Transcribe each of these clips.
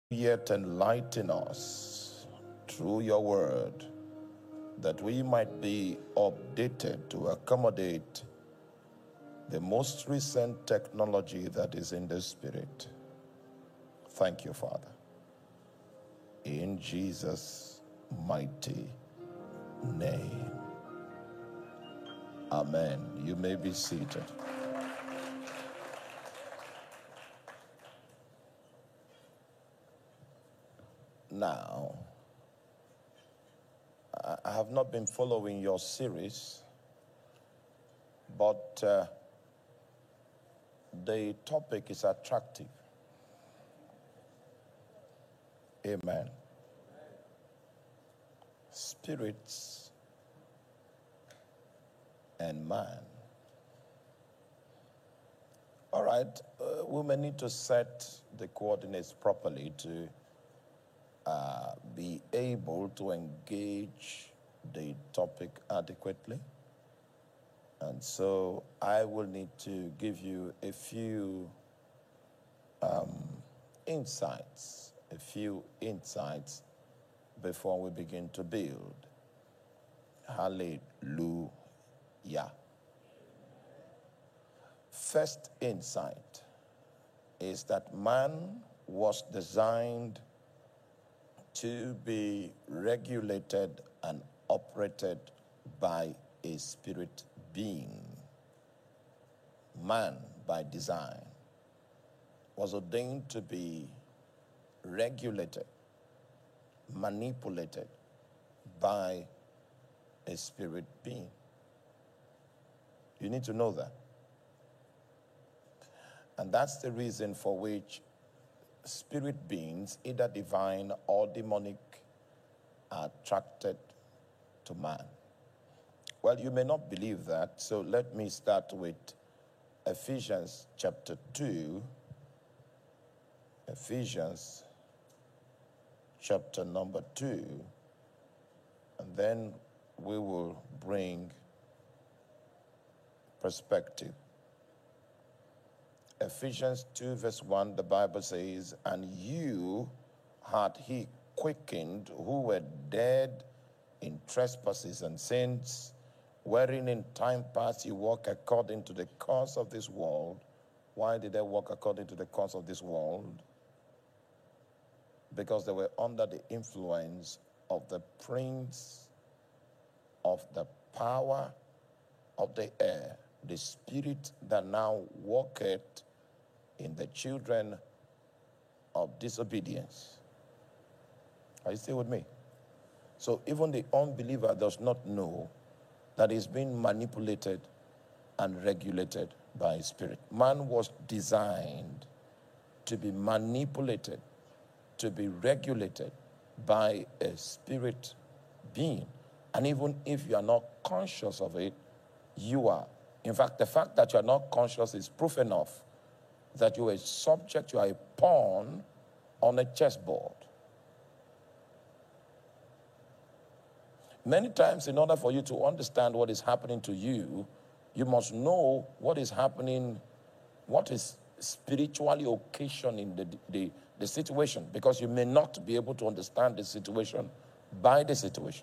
Yet enlighten us through your word, that we might be updated to accommodate the most recent technology that is in the Spirit. Thank you, Father. In Jesus' mighty name. Amen. You may be seated. Now, I have not been following your series, but the topic is attractive. Amen. Spirits and man. All right, we may need to set the coordinates properly to be able to engage the topic adequately. And so I will need to give you a few insights before we begin to build. Hallelujah. First insight is that man was designed to be regulated and operated by a spirit being. Man, by design, was ordained to be regulated, manipulated by a spirit being. You need to know that. And that's the reason for which spirit beings, either divine or demonic, are attracted to man. Well, you may not believe that, so let me start with Ephesians chapter 2. Ephesians chapter number 2, and then we will bring perspective. Ephesians 2 verse 1, the Bible says, "And you had he quickened who were dead in trespasses and sins, wherein in time past you walk according to the course of this world." Why did they walk according to the course of this world? Because they were under the influence of the prince of the power of the air, the spirit that now walketh in the children of disobedience. Are you still with me? So even the unbeliever does not know that he's being manipulated and regulated by a spirit. Man was designed to be manipulated, to be regulated by a spirit being. And even if you are not conscious of it, you are. In fact, the fact that you are not conscious is proof enough that you are a subject, you are a pawn on a chessboard. Many times, in order for you to understand what is happening to you, you must know what is happening, what is spiritually occasioning the situation, because you may not be able to understand the situation by the situation.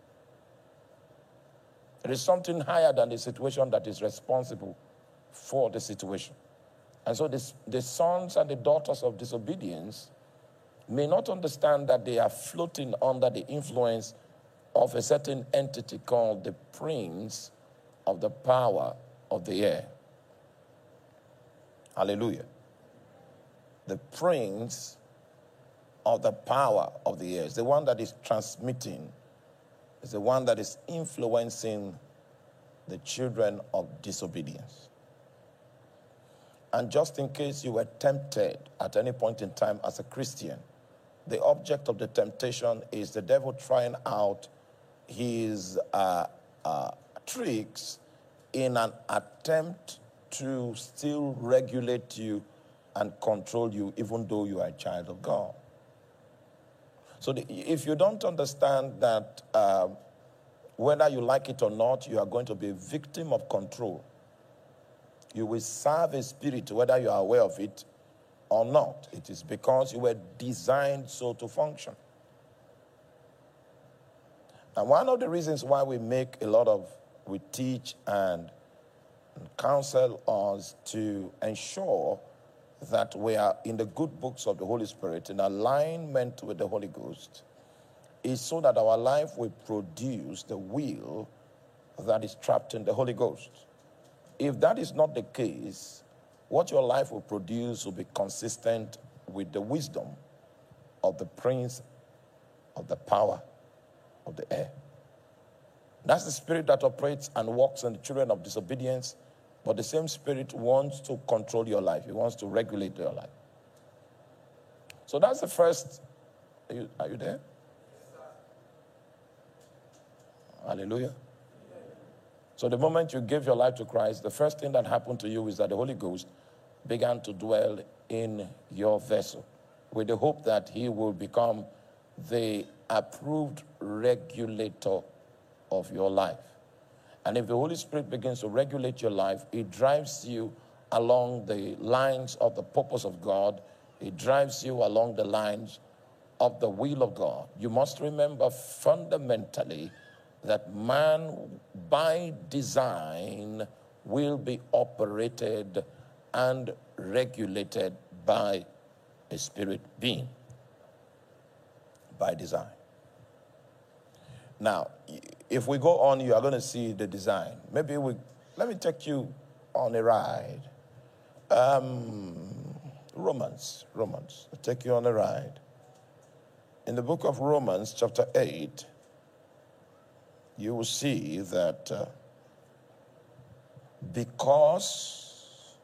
There is something higher than the situation that is responsible for the situation. And so the sons and the daughters of disobedience may not understand that they are floating under the influence of a certain entity called the prince of the power of the air. Hallelujah. The prince of the power of the air is the one that is transmitting, is the one that is influencing the children of disobedience. And just in case you were tempted at any point in time as a Christian, the object of the temptation is the devil trying out his tricks in an attempt to still regulate you and control you, even though you are a child of God. So if you don't understand that whether you like it or not, you are going to be a victim of control. You will serve a spirit, whether you are aware of it or not. It is because you were designed so to function. And one of the reasons why we teach and counsel us to ensure that we are in the good books of the Holy Spirit in alignment with the Holy Ghost is so that our life will produce the will that is trapped in the Holy Ghost. If that is not the case, what your life will produce will be consistent with the wisdom of the prince of the power of the air. That's the spirit that operates and works in the children of disobedience, but the same spirit wants to control your life. He wants to regulate your life. So that's the first. Are you there? Hallelujah. So the moment you gave your life to Christ, the first thing that happened to you is that the Holy Ghost began to dwell in your vessel with the hope that he will become the approved regulator of your life. And if the Holy Spirit begins to regulate your life, it drives you along the lines of the purpose of God. It drives you along the lines of the will of God. You must remember fundamentally that man by design will be operated and regulated by a spirit being. By design. Now, if we go on, you are going to see the design. Let me take you on a ride. Romans. I'll take you on a ride. In the book of Romans, chapter 8, you will see that because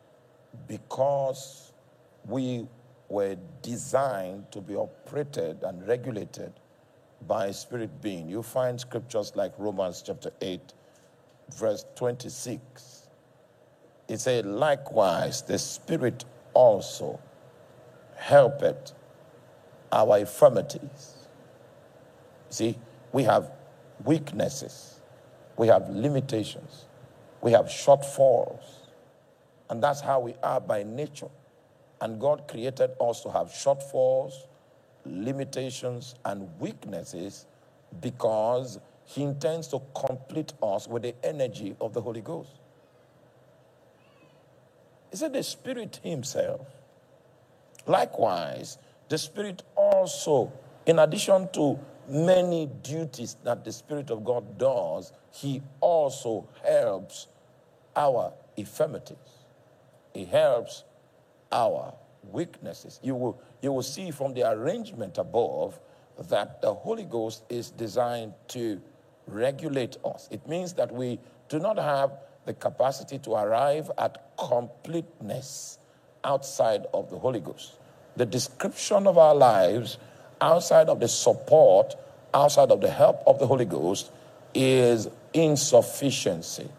we were designed to be operated and regulated by a spirit being. You find scriptures like Romans chapter 8, verse 26. It said, likewise, the Spirit also helpeth our infirmities. See, we have weaknesses. We have limitations. We have shortfalls. And that's how we are by nature. And God created us to have shortfalls, limitations, and weaknesses because he intends to complete us with the energy of the Holy Ghost. He said the Spirit himself. Likewise, the Spirit also, in addition to many duties that the Spirit of God does, he also helps our infirmities. He helps our weaknesses. You will see from the arrangement above that the Holy Ghost is designed to regulate us. It means that we do not have the capacity to arrive at completeness outside of the Holy Ghost. The description of our lives outside of the support, outside of the help of the Holy Ghost is insufficiency.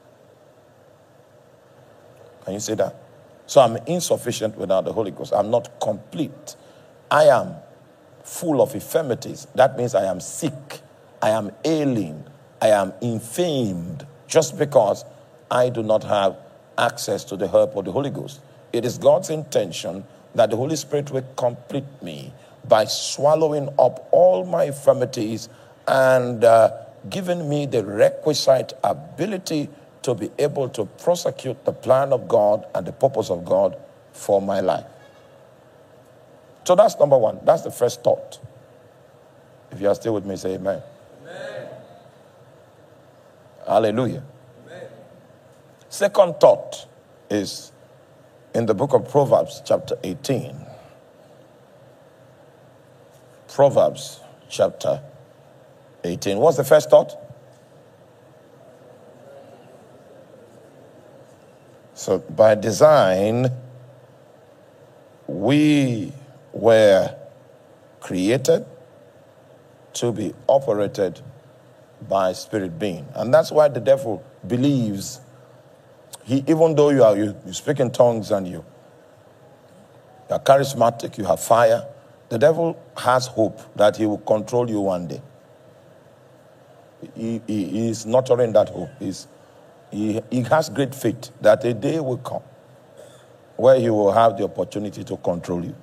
Can you see that? So I'm insufficient without the Holy Ghost. I'm not complete. I am full of infirmities. That means I am sick. I am ailing. I am infamed just because I do not have access to the help of the Holy Ghost. It is God's intention that the Holy Spirit will complete me by swallowing up all my infirmities and giving me the requisite ability to be able to prosecute the plan of God and the purpose of God for my life. So that's number one. That's the first thought. If you are still with me, say amen. Amen. Hallelujah. Amen. Second thought is in the book of Proverbs, chapter 18. Proverbs, chapter 18. What's the first thought? So by design, we were created to be operated by spirit being. And that's why the devil believes even though you speak in tongues and you are charismatic, you have fire, the devil has hope that he will control you one day. He is nurturing that hope. He has great faith that a day will come where he will have the opportunity to control you.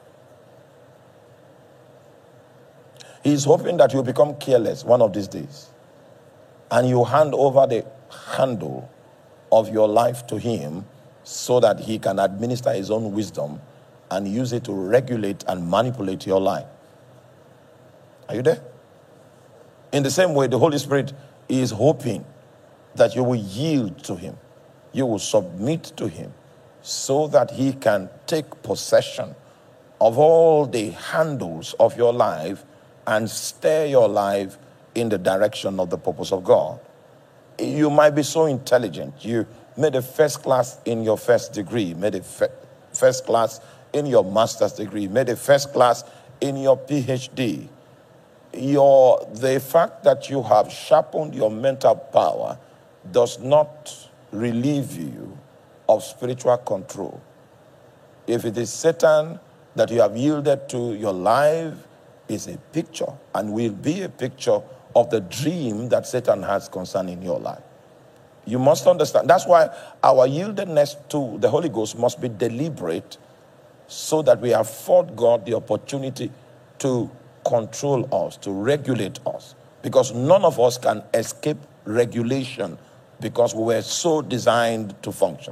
He's hoping that you'll become careless one of these days. And you hand over the handle of your life to him so that he can administer his own wisdom and use it to regulate and manipulate your life. Are you there? In the same way, the Holy Spirit is hoping that you will yield to him. You will submit to him so that he can take possession of all the handles of your life and steer your life in the direction of the purpose of God. You might be so intelligent. You made a first class in your first degree, made a first class in your master's degree, made a first class in your PhD. The fact that you have sharpened your mental power does not relieve you of spiritual control. If it is Satan that you have yielded to, your life is a picture and will be a picture of the dream that Satan has concerning your life. You must understand. That's why our yieldedness to the Holy Ghost must be deliberate so that we afford God the opportunity to control us, to regulate us. Because none of us can escape regulation because we were so designed to function.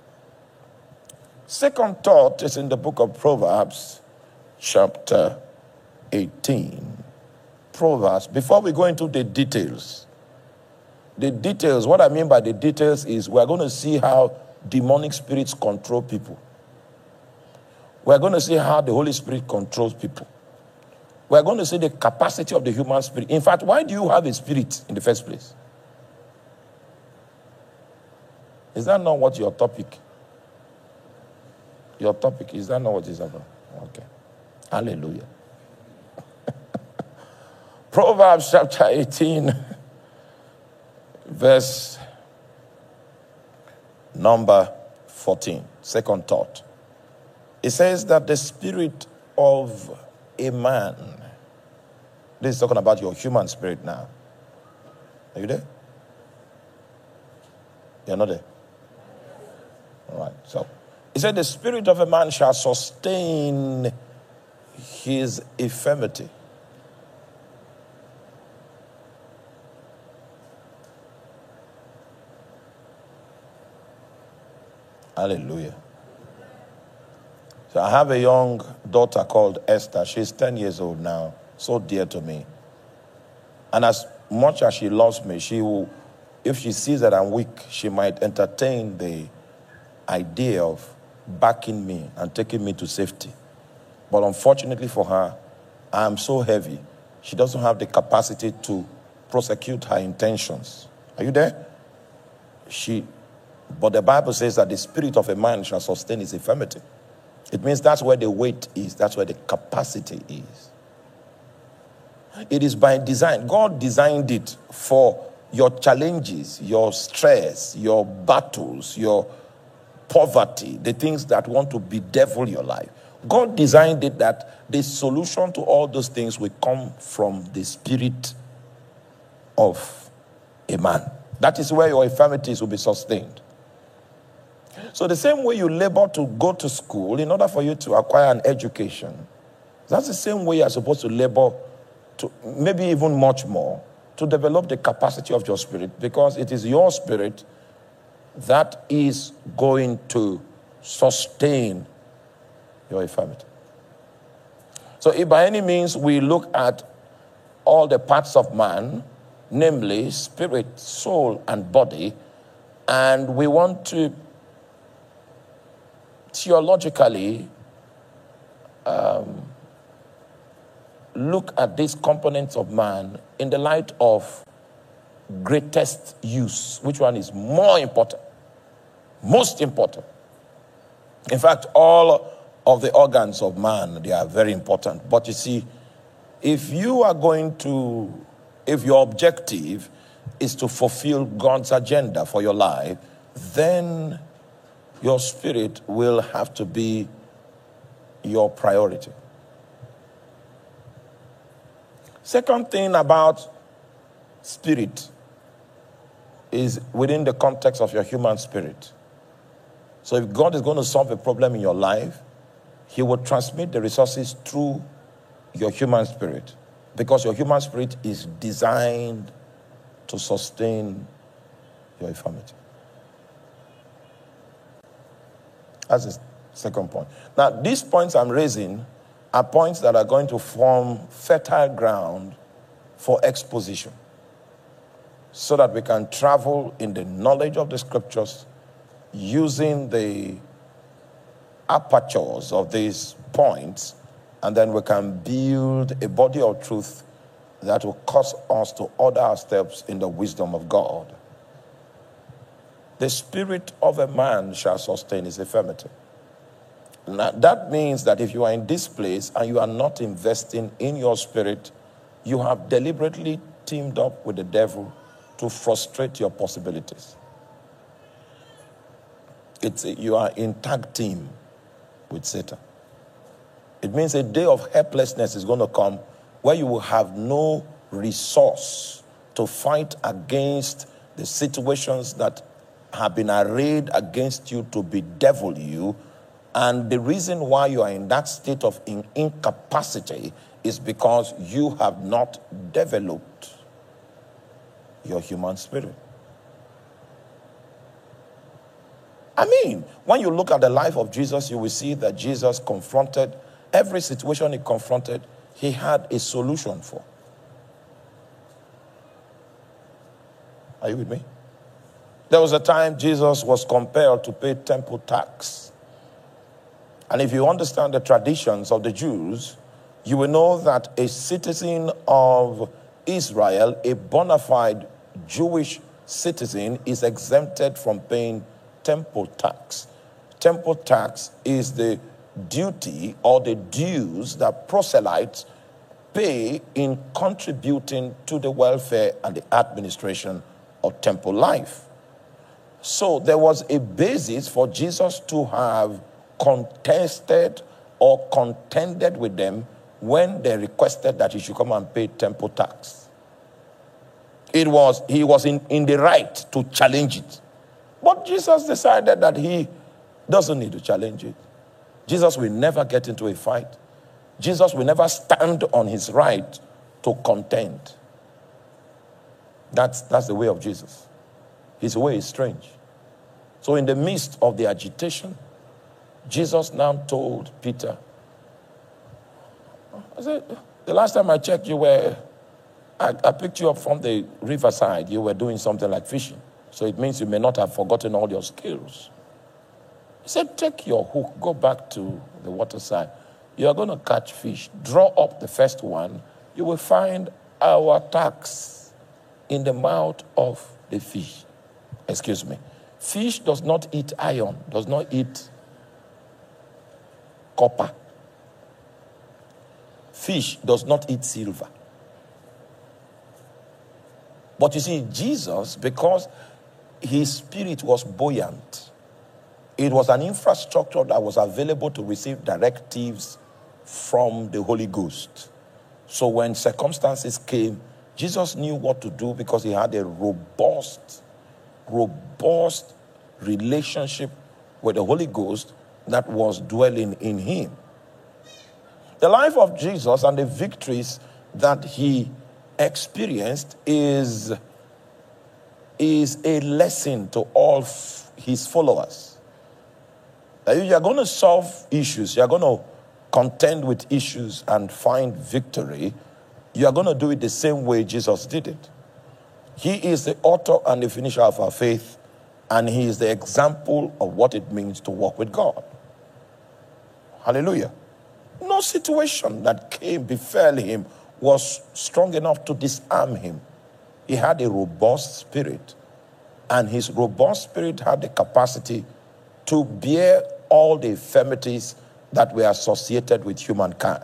Second thought is in the book of Proverbs, chapter 18. Proverbs, before we go into the details, what I mean by the details is we're going to see how demonic spirits control people. We're going to see how the Holy Spirit controls people. We're going to see the capacity of the human spirit. In fact, why do you have a spirit in the first place? Is that not what your topic? Your topic, is that not what it's about? Okay. Hallelujah. Proverbs chapter 18, verse number 14, second thought. It says that the spirit of a man, this is talking about your human spirit now. Are you there? You're not there? All right, so it said the spirit of a man shall sustain his infirmity. Hallelujah. So I have a young daughter called Esther. She's 10 years old now, so dear to me. And as much as she loves me, she will, if she sees that I'm weak, she might entertain the idea of backing me and taking me to safety. But unfortunately for her, I'm so heavy, she doesn't have the capacity to prosecute her intentions. Are you there? But the Bible says that the spirit of a man shall sustain his infirmity. It means that's where the weight is. That's where the capacity is. It is by design. God designed it for your challenges, your stress, your battles, your poverty, the things that want to bedevil your life. God designed it that the solution to all those things will come from the spirit of a man. That is where your infirmities will be sustained. So the same way you labor to go to school in order for you to acquire an education, that's the same way you're supposed to labor to, maybe even much more, to develop the capacity of your spirit, because it is your spirit that is going to sustain your infirmity. So if by any means we look at all the parts of man, namely spirit, soul, and body, and we want to theologically look at these components of man in the light of greatest use. Which one is more important? Most important. In fact, all of the organs of man, they are very important. But you see, if your objective is to fulfill God's agenda for your life, then your spirit will have to be your priority. Second thing about spirit is within the context of your human spirit. So if God is going to solve a problem in your life, he will transmit the resources through your human spirit, because your human spirit is designed to sustain your infirmity. That's the second point. Now, these points I'm raising are points that are going to form fertile ground for exposition, so that we can travel in the knowledge of the scriptures using the apertures of these points, and then we can build a body of truth that will cause us to order our steps in the wisdom of God. The spirit of a man shall sustain his infirmity. Now, that means that if you are in this place and you are not investing in your spirit, you have deliberately teamed up with the devil to frustrate your possibilities. You are in tag team with Satan. It means a day of helplessness is going to come where you will have no resource to fight against the situations that have been arrayed against you to bedevil you. And the reason why you are in that state of incapacity is because you have not developed your human spirit. I mean, when you look at the life of Jesus, you will see that Jesus confronted every situation he confronted, he had a solution for. Are you with me? There was a time Jesus was compelled to pay temple tax. And if you understand the traditions of the Jews, you will know that a citizen of Israel, a bona fide Jewish citizen, is exempted from paying temple tax. Temple tax is the duty or the dues that proselytes pay in contributing to the welfare and the administration of temple life. So there was a basis for Jesus to have contested or contended with them when they requested that he should come and pay temple tax. He was in the right to challenge it. But Jesus decided that he doesn't need to challenge it. Jesus will never get into a fight. Jesus will never stand on his right to contend. That's the way of Jesus. His way is strange. So in the midst of the agitation, Jesus now told Peter, I said, the last time I checked, I picked you up from the riverside. You were doing something like fishing. So it means you may not have forgotten all your skills. He said, take your hook, go back to the waterside. You are going to catch fish. Draw up the first one. You will find our tax in the mouth of the fish. Excuse me. Fish does not eat iron, does not eat copper. Fish does not eat silver. But you see, Jesus, because his spirit was buoyant, it was an infrastructure that was available to receive directives from the Holy Ghost. So when circumstances came, Jesus knew what to do because he had a robust relationship with the Holy Ghost that was dwelling in him. The life of Jesus and the victories that he experienced is a lesson to all his followers. That if you're going to solve issues, you're going to contend with issues and find victory, you are going to do it the same way Jesus did it. He is the author and the finisher of our faith, and he is the example of what it means to walk with God. Hallelujah. No situation that befell him was strong enough to disarm him. He had a robust spirit, and his robust spirit had the capacity to bear all the infirmities that were associated with humankind.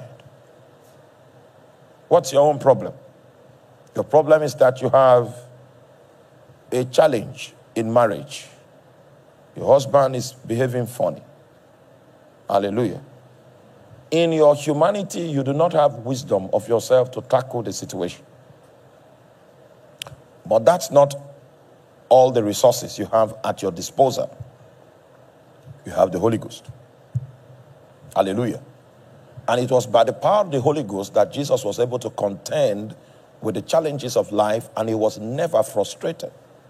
What's your own problem? Your problem is that you have a challenge in marriage. Your husband is behaving funny. Hallelujah. In your humanity, you do not have wisdom of yourself to tackle the situation. But that's not all the resources you have at your disposal. You have the Holy Ghost. Hallelujah. And it was by the power of the Holy Ghost that Jesus was able to contend with the challenges of life, and he was never frustrated.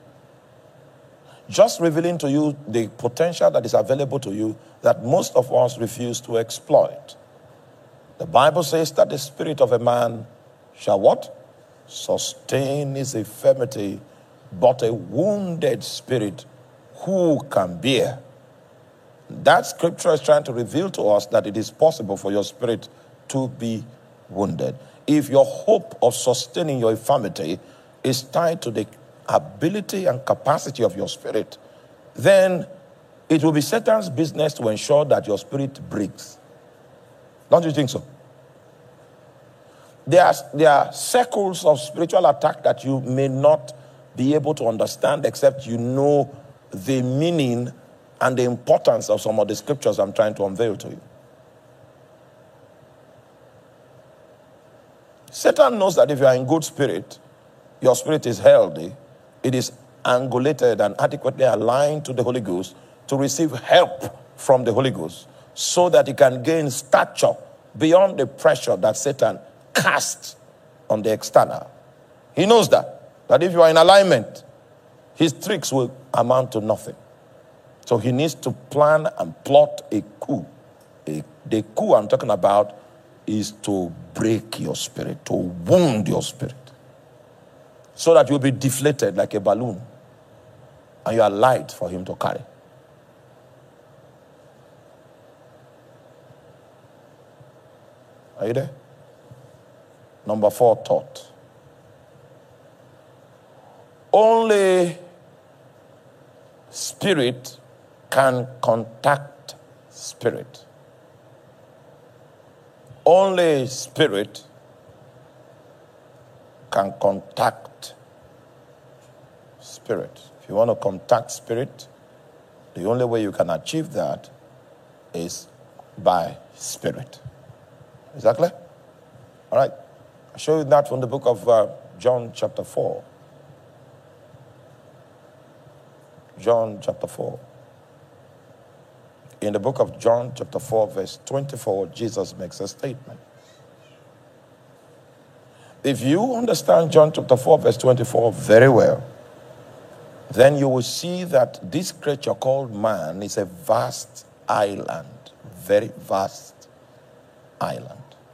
Just revealing to you the potential that is available to you that most of us refuse to exploit. The Bible says that the spirit of a man shall what? Sustain his infirmity, but a wounded spirit who can bear? That scripture is trying to reveal to us that it is possible for your spirit to be wounded. If your hope of sustaining your infirmity is tied to the ability and capacity of your spirit, then it will be Satan's business to ensure that your spirit breaks. Don't you think so? There are circles of spiritual attack that you may not be able to understand except you know the meaning and the importance of some of the scriptures I'm trying to unveil to you. Satan knows that if you are in good spirit, your spirit is healthy, it is angulated and adequately aligned to the Holy Ghost to receive help from the Holy Ghost so that it can gain stature beyond the pressure that Satan casts on the external. He knows that if you are in alignment, his tricks will amount to nothing. So he needs to plan and plot a coup. The coup I'm talking about is to break your spirit, to wound your spirit, so that you'll be deflated like a balloon and you are light for him to carry. Are you there? Number 4 thought. Only spirit can contact spirit. Only spirit can contact spirit. If you want to contact spirit, the only way you can achieve that is by spirit. Is that clear? All right. I'll show you that from the book of John chapter 4. John chapter 4. In the book of John chapter 4 verse 24, Jesus makes a statement. If you understand John chapter 4 verse 24 very well, then you will see that this creature called man is a vast island, very vast island.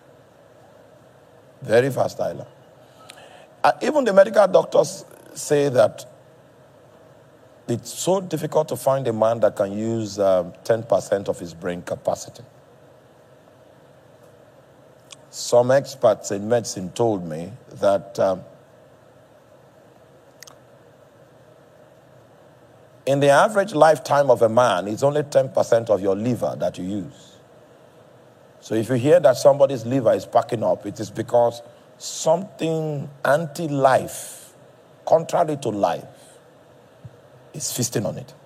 Very vast island. Even the medical doctors say that it's so difficult to find a man that can use 10% of his brain capacity. Some experts in medicine told me that in the average lifetime of a man, it's only 10% of your liver that you use. So if you hear that somebody's liver is packing up, it is because something anti-life, contrary to life, is feasting on it.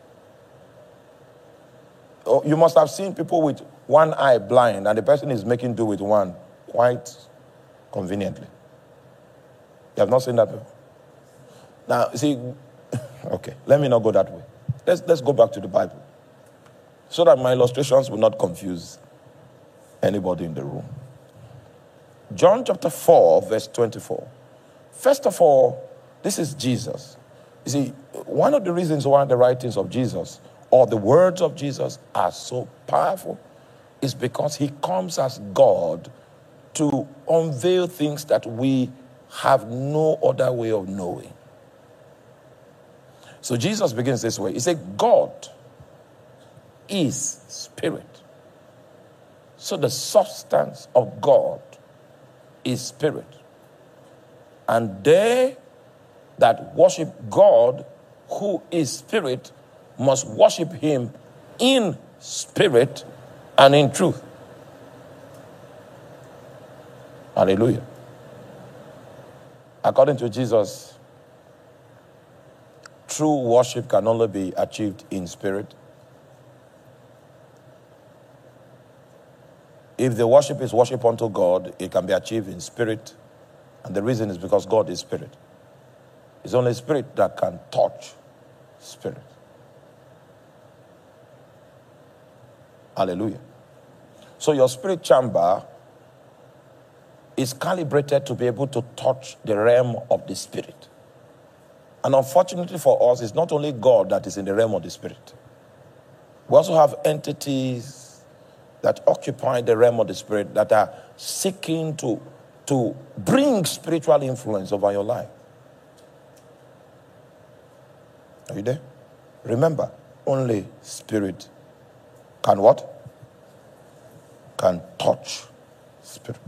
Oh, you must have seen people with one eye blind and the person is making do with one quite conveniently. You have not seen that before? Now, see, okay, let me not go that way. Let's go back to the Bible so that my illustrations will not confuse anybody in the room. John chapter 4, verse 24. First of all, this is Jesus. You see, one of the reasons why the writings of Jesus or the words of Jesus are so powerful is because he comes as God to unveil things that we have no other way of knowing. So Jesus begins this way. He said, God is spirit. So the substance of God is spirit. And they that worship God, who is spirit, must worship him in spirit and in truth. Hallelujah. According to Jesus, true worship can only be achieved in spirit. If the worship is worship unto God, it can be achieved in spirit. And the reason is because God is spirit. It's only spirit that can touch spirit. Hallelujah. So your spirit chamber is calibrated to be able to touch the realm of the spirit. And unfortunately for us, it's not only God that is in the realm of the spirit. We also have entities that occupy the realm of the spirit that are seeking to bring spiritual influence over your life. Are you there? Remember, only spirit can what? Can touch spirit.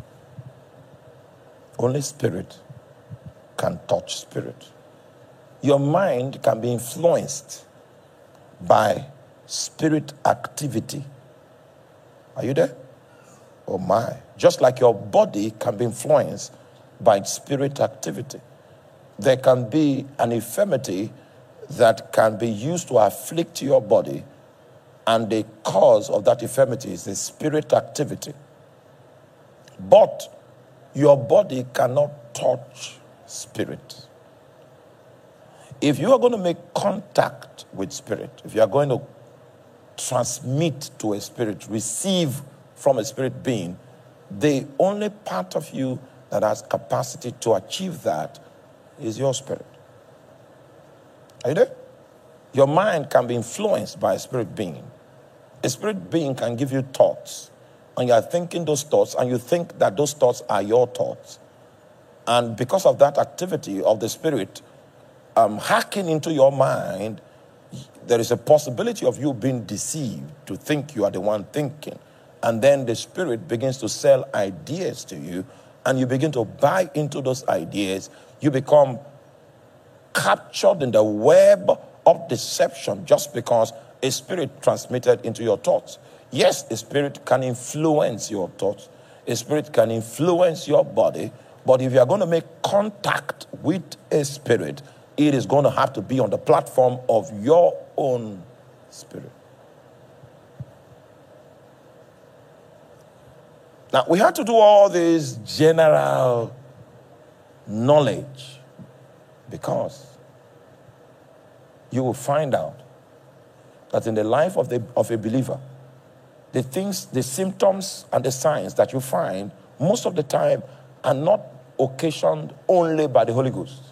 Only spirit can touch spirit. Your mind can be influenced by spirit activity. Are you there? Oh my. Just like your body can be influenced by spirit activity. There can be an infirmity that can be used to afflict your body, and the cause of that infirmity is the spirit activity. But your body cannot touch spirit. If you are going to make contact with spirit, if you are going to transmit to a spirit, receive from a spirit being, the only part of you that has capacity to achieve that is your spirit. Are you there? Your mind can be influenced by a spirit being. A spirit being can give you thoughts, and you are thinking those thoughts, and you think that those thoughts are your thoughts. And because of that activity of the spirit hacking into your mind, there is a possibility of you being deceived to think you are the one thinking. And then the spirit begins to sell ideas to you, and you begin to buy into those ideas. You become captured in the web of deception just because a spirit transmitted into your thoughts. Yes, a spirit can influence your thoughts. A spirit can influence your body. But if you are going to make contact with a spirit, it is going to have to be on the platform of your own spirit. Now, we had to do all this general knowledge because you will find out that in the life of a believer, the things, the symptoms and the signs that you find most of the time are not occasioned only by the Holy Ghost.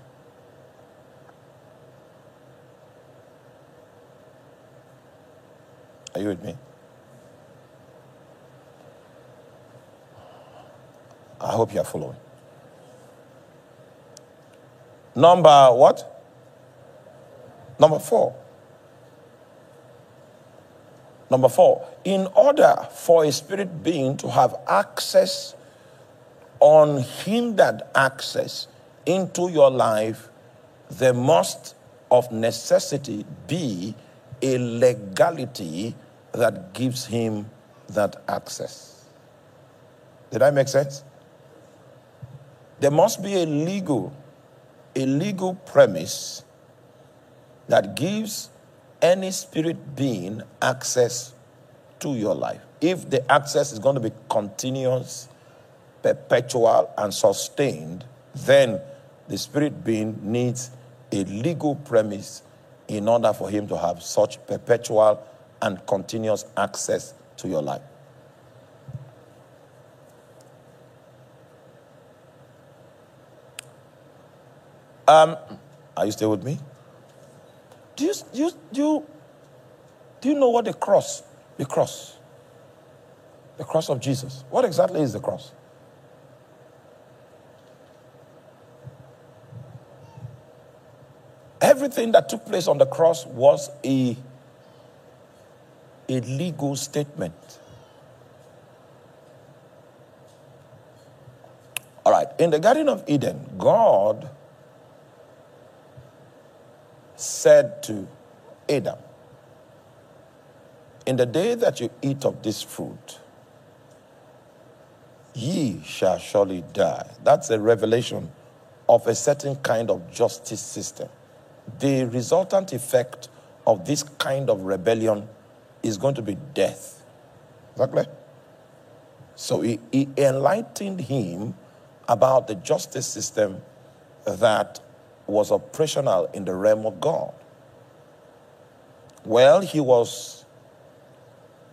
Are you with me? I hope you are following. Number what? Number 4. Number 4, in order for a spirit being to have access, unhindered access into your life, there must of necessity be a legality that gives him that access. Did I make sense? There must be a legal premise that gives any spirit being access to your life. If the access is going to be continuous, perpetual, and sustained, then the spirit being needs a legal premise in order for him to have such perpetual and continuous access to your life. Are you still with me? Do you know what the cross of Jesus, what exactly is the cross? Everything that took place on the cross was a legal statement. All right, in the Garden of Eden, God said to Adam, in the day that you eat of this fruit, ye shall surely die. That's a revelation of a certain kind of justice system. The resultant effect of this kind of rebellion is going to be death. Exactly. So he enlightened him about the justice system that was operational in the realm of God. Well, he was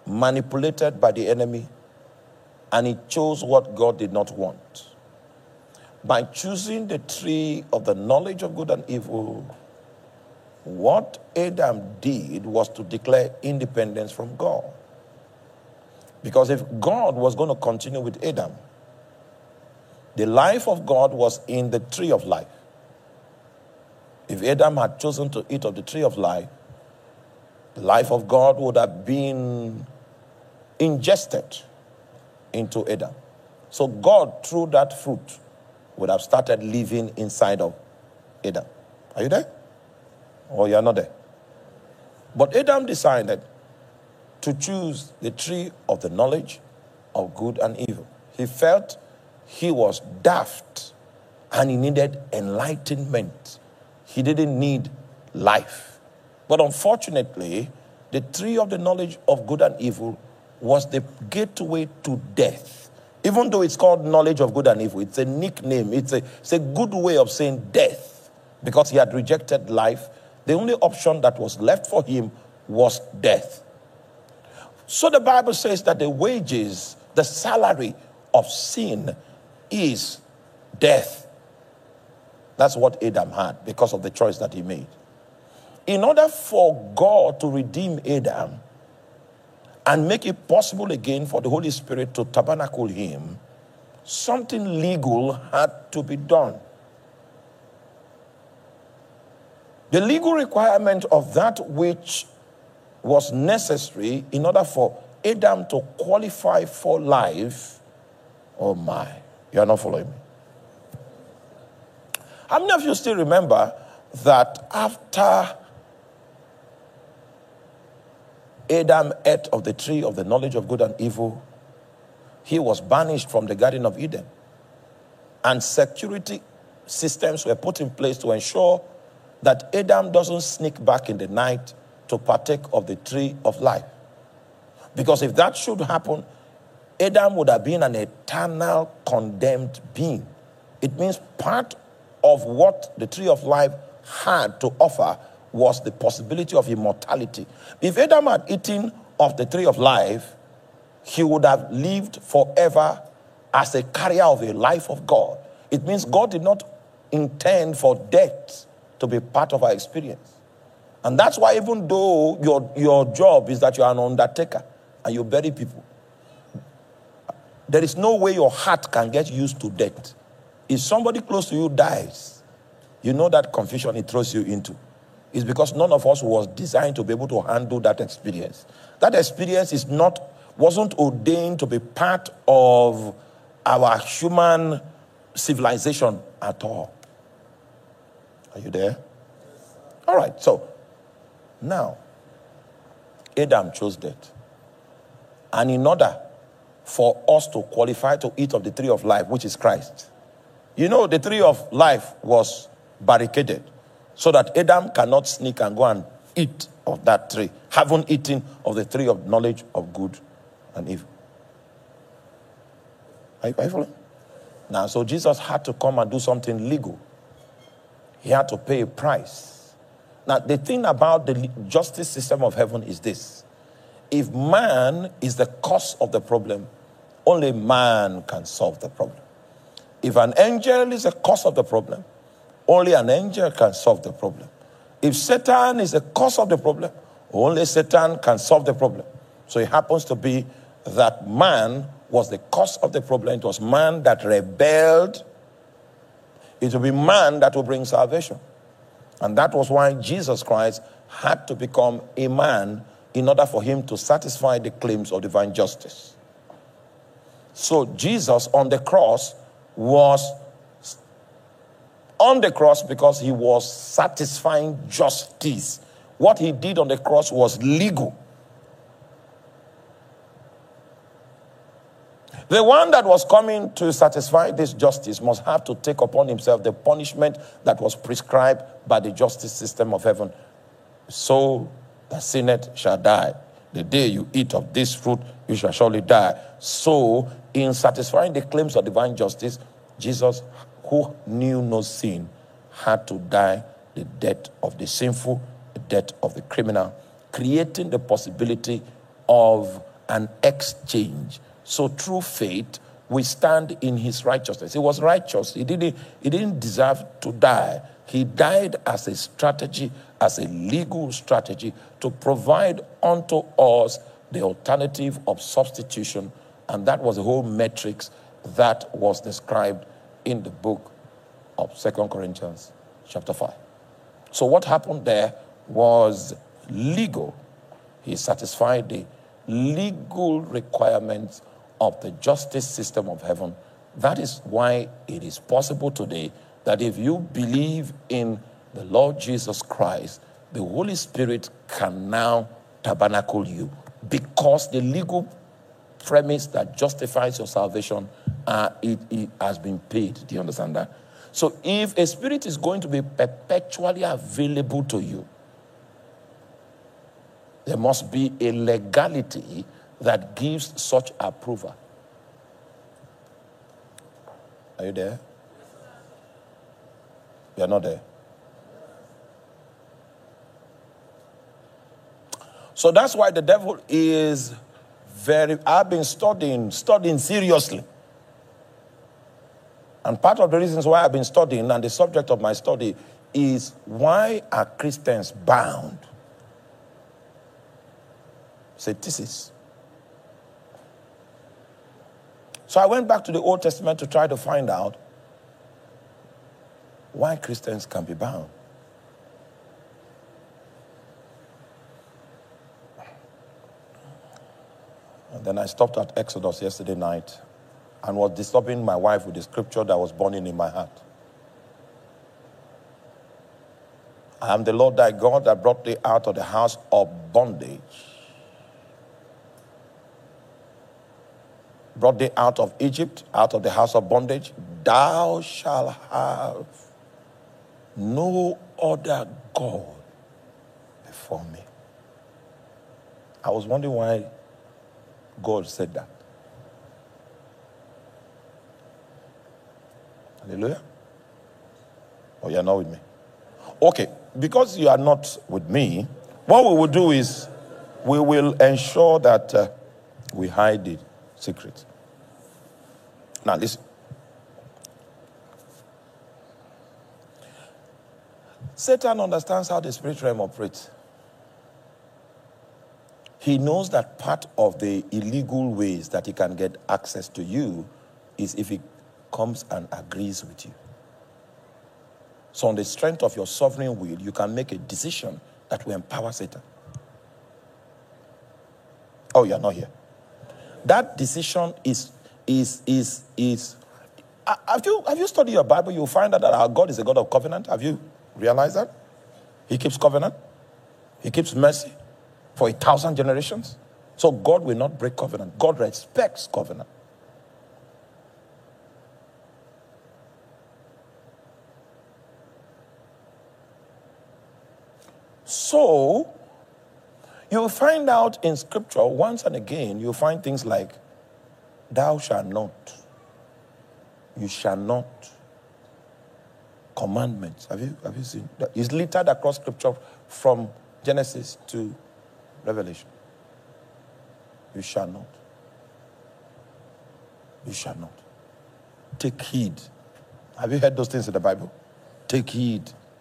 manipulated by the enemy, and he chose what God did not want. By choosing the tree of the knowledge of good and evil, what Adam did was to declare independence from God. Because if God was going to continue with Adam, the life of God was in the tree of life. If Adam had chosen to eat of the tree of life, the life of God would have been ingested into Adam. So God, through that fruit, would have started living inside of Adam. Are you there? Or you are not there? But Adam decided to choose the tree of the knowledge of good and evil. He felt he was daft and he needed enlightenment. He didn't need life. But unfortunately, the tree of the knowledge of good and evil was the gateway to death. Even though it's called knowledge of good and evil, it's a nickname. It's a good way of saying death. Because he had rejected life, the only option that was left for him was death. So the Bible says that the wages, the salary of sin is death. That's what Adam had because of the choice that he made. In order for God to redeem Adam and make it possible again for the Holy Spirit to tabernacle him, something legal had to be done. The legal requirement of that which was necessary in order for Adam to qualify for life, oh my, you are not following me. How many of you still remember that after Adam ate of the tree of the knowledge of good and evil, he was banished from the Garden of Eden? And security systems were put in place to ensure that Adam doesn't sneak back in the night to partake of the tree of life. Because if that should happen, Adam would have been an eternal condemned being. It means part of what the tree of life had to offer was the possibility of immortality. If Adam had eaten of the tree of life, he would have lived forever as a carrier of a life of God. It means God did not intend for death to be part of our experience. And that's why even though your job is that you are an undertaker and you bury people, there is no way your heart can get used to death. If somebody close to you dies, you know that confusion it throws you into. It's because none of us was designed to be able to handle that experience. That experience wasn't ordained to be part of our human civilization at all. Are you there? All right, so now, Adam chose death. And in order for us to qualify to eat of the tree of life, which is Christ, you know, the tree of life was barricaded so that Adam cannot sneak and go and eat of that tree, having eaten of the tree of knowledge of good and evil. Are you following? Now, so Jesus had to come and do something legal. He had to pay a price. Now, the thing about the justice system of heaven is this. If man is the cause of the problem, only man can solve the problem. If an angel is the cause of the problem, only an angel can solve the problem. If Satan is the cause of the problem, only Satan can solve the problem. So it happens to be that man was the cause of the problem. It was man that rebelled. It will be man that will bring salvation. And that was why Jesus Christ had to become a man in order for him to satisfy the claims of divine justice. So Jesus on the cross was on the cross because he was satisfying justice. What he did on the cross was legal. The one that was coming to satisfy this justice must have to take upon himself the punishment that was prescribed by the justice system of heaven. So the sinned shall die. The day you eat of this fruit, you shall surely die. So, in satisfying the claims of divine justice, Jesus, who knew no sin, had to die the death of the sinful, the death of the criminal, creating the possibility of an exchange. So through faith, we stand in his righteousness. He was righteous. He didn't deserve to die. He died as a strategy, as a legal strategy to provide unto us the alternative of substitution. And that was the whole matrix that was described in the book of 2 Corinthians chapter 5. So what happened there was legal. He satisfied the legal requirements of the justice system of heaven. That is why it is possible today that if you believe in the Lord Jesus Christ, the Holy Spirit can now tabernacle you, because the legal premise that justifies your salvation, it has been paid. Do you understand that? So if a spirit is going to be perpetually available to you, there must be a legality that gives such approval. Are you there? You're not there. So that's why the devil is I've been studying seriously. And part of the reasons why I've been studying, and the subject of my study, is why are Christians bound? It's a thesis. So I went back to the Old Testament to try to find out why Christians can be bound. And then I stopped at Exodus yesterday night and was disturbing my wife with the scripture that was burning in my heart. I am the Lord thy God that brought thee out of the house of bondage. Brought thee out of Egypt, out of the house of bondage. Thou shalt have no other God before me. I was wondering why God said that. Hallelujah. Oh, you're not with me. Okay, because you are not with me, what we will do is we will ensure that we hide the secret. Now listen. Satan understands how the spirit realm operates. He knows that part of the illegal ways that he can get access to you is if he comes and agrees with you. So on the strength of your sovereign will, you can make a decision that will empower Satan. Oh, you're not here. That decision is have you studied your Bible? You'll find out that our God is a God of covenant. Have you realized that? He keeps covenant. He keeps mercy for 1,000 generations. So God will not break covenant. God respects covenant. So you'll find out in scripture once and again, you'll find things like, thou shalt not, you shall not, commandments. Have you seen that? It's littered across scripture from Genesis to Revelation. You shall not. You shall not. Take heed. Have you heard those things in the Bible? Take heed.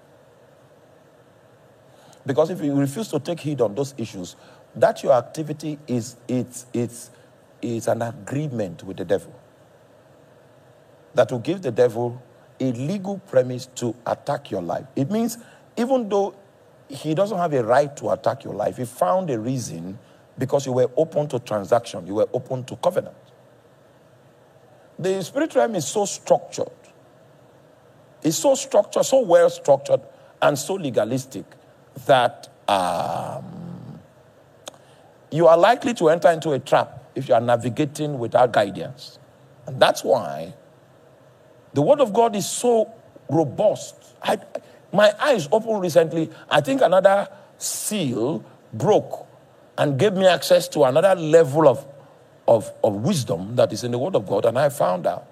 Because if you refuse to take heed on those issues, that your activity is an agreement with the devil. That will give the devil a legal premise to attack your life. It means even though he doesn't have a right to attack your life, he found a reason because you were open to transaction, you were open to covenant. The spirit realm is so structured. It's so structured, so well structured, and so legalistic that you are likely to enter into a trap if you are navigating without guidance. And that's why the word of God is so robust. My eyes opened recently. I think another seal broke and gave me access to another level of wisdom that is in the word of God, and I found out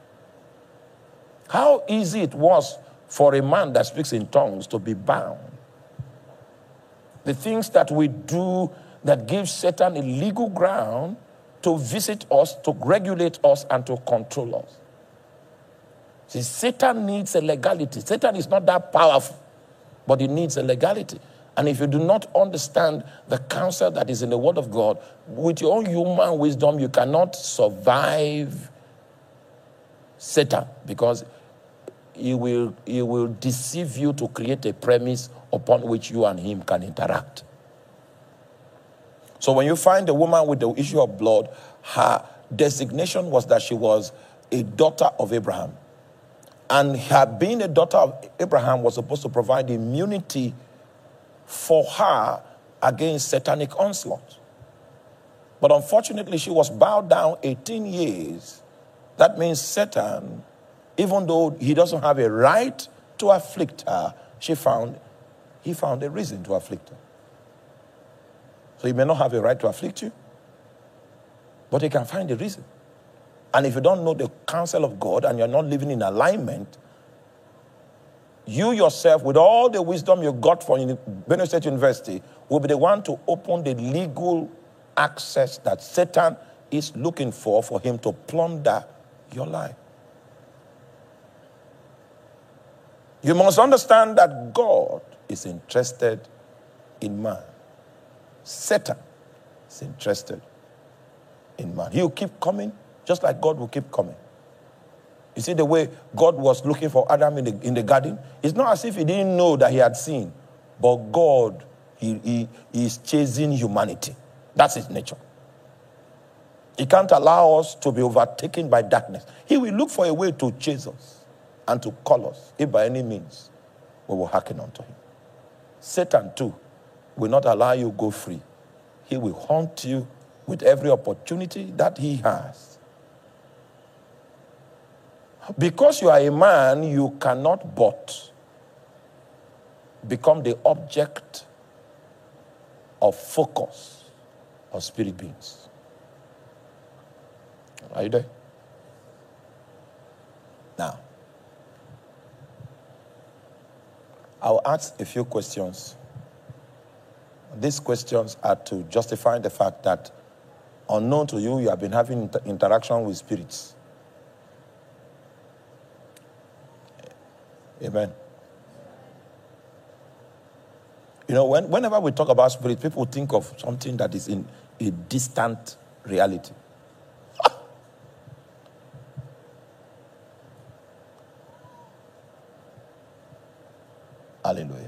how easy it was for a man that speaks in tongues to be bound. The things that we do that gives Satan a legal ground to visit us, to regulate us, and to control us. See, Satan needs a legality. Satan is not that powerful, but he needs a legality. And if you do not understand the counsel that is in the Word of God, with your own human wisdom, you cannot survive Satan, because he will deceive you to create a premise upon which you and him can interact. So when you find the woman with the issue of blood, her designation was that she was a daughter of Abraham. And her being a daughter of Abraham was supposed to provide immunity for her against satanic onslaught. But unfortunately, she was bowed down 18 years. That means Satan, even though he doesn't have a right to afflict her, he found a reason to afflict her. So he may not have a right to afflict you, but he can find a reason. And if you don't know the counsel of God and you're not living in alignment, you yourself, with all the wisdom you got from Benue State University, will be the one to open the legal access that Satan is looking for him to plunder your life. You must understand that God is interested in man. Satan is interested in man. He will keep coming, just like God will keep coming. You see the way God was looking for Adam in the garden? It's not as if he didn't know that he had sinned, but God, he is chasing humanity. That's his nature. He can't allow us to be overtaken by darkness. He will look for a way to chase us and to call us, if by any means we will hearken unto him. Satan, too, will not allow you go free. He will haunt you with every opportunity that he has. Because you are a man, you cannot but become the object of focus of spirit beings. Are you there? Now, I'll ask a few questions. These questions are to justify the fact that unknown to you, you have been having interaction with spirits. Amen. You know, whenever we talk about spirit, people think of something that is in a distant reality. Hallelujah.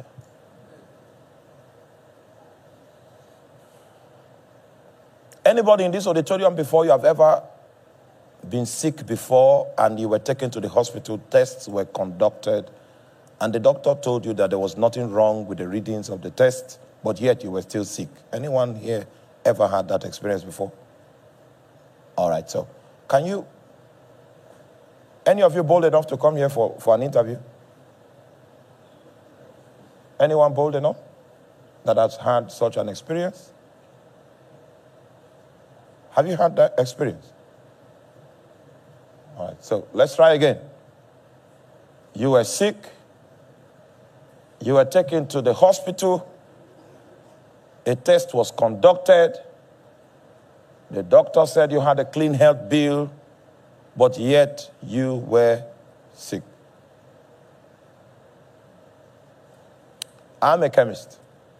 Anybody in this auditorium before, you have ever been sick before and you were taken to the hospital, tests were conducted, and the doctor told you that there was nothing wrong with the readings of the test, but yet you were still sick? Anyone here ever had that experience before? All right, so any of you bold enough to come here for an interview? Anyone bold enough that has had such an experience? Have you had that experience? All right, so let's try again. You were sick. You were taken to the hospital. A test was conducted. The doctor said you had a clean health bill, but yet you were sick. I'm a chemist.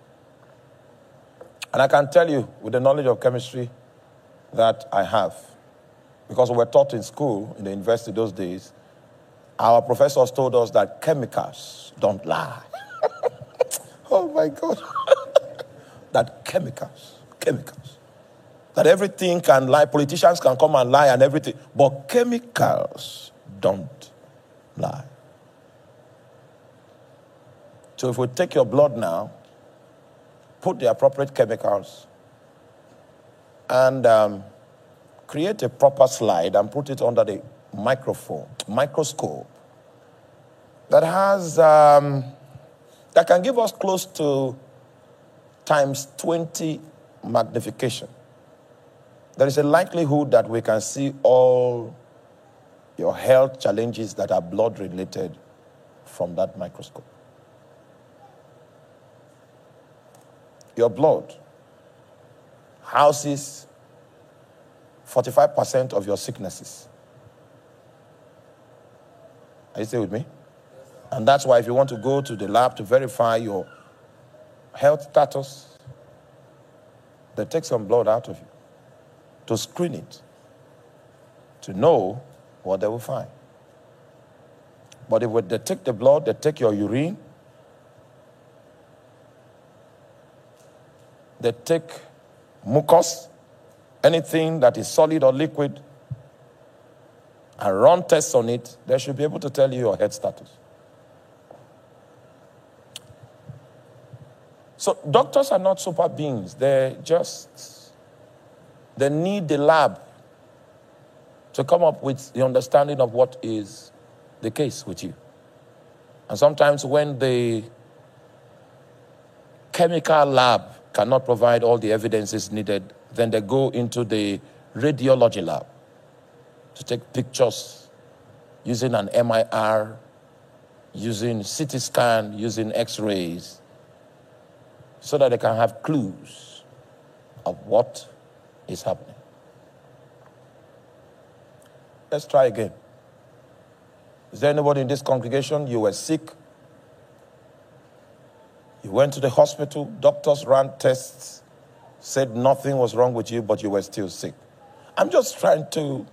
And I can tell you, with the knowledge of chemistry that I have, because we were taught in school, in the university those days, our professors told us that chemicals don't lie. Oh my God. That chemicals, that everything can lie. Politicians can come and lie and everything, but chemicals don't lie. So if we take your blood now, put the appropriate chemicals, and create a proper slide and put it under the microscope that has, that can give us close to times 20 magnification. There is a likelihood that we can see all your health challenges that are blood related from that microscope. Your blood houses 45% of your sicknesses. Are you still with me? And that's why if you want to go to the lab to verify your health status, they take some blood out of you to screen it, to know what they will find. But if they take the blood, they take your urine, they take mucus, anything that is solid or liquid, and run tests on it, they should be able to tell you your health status. So doctors are not super beings. They need the lab to come up with the understanding of what is the case with you. And sometimes when the chemical lab cannot provide all the evidences needed, then they go into the radiology lab to take pictures using an MIR, using CT scan, using X-rays, so that they can have clues of what is happening. Let's try again. Is there anybody in this congregation, you were sick? You went to the hospital, doctors ran tests, said nothing was wrong with you, but you were still sick. I'm trying to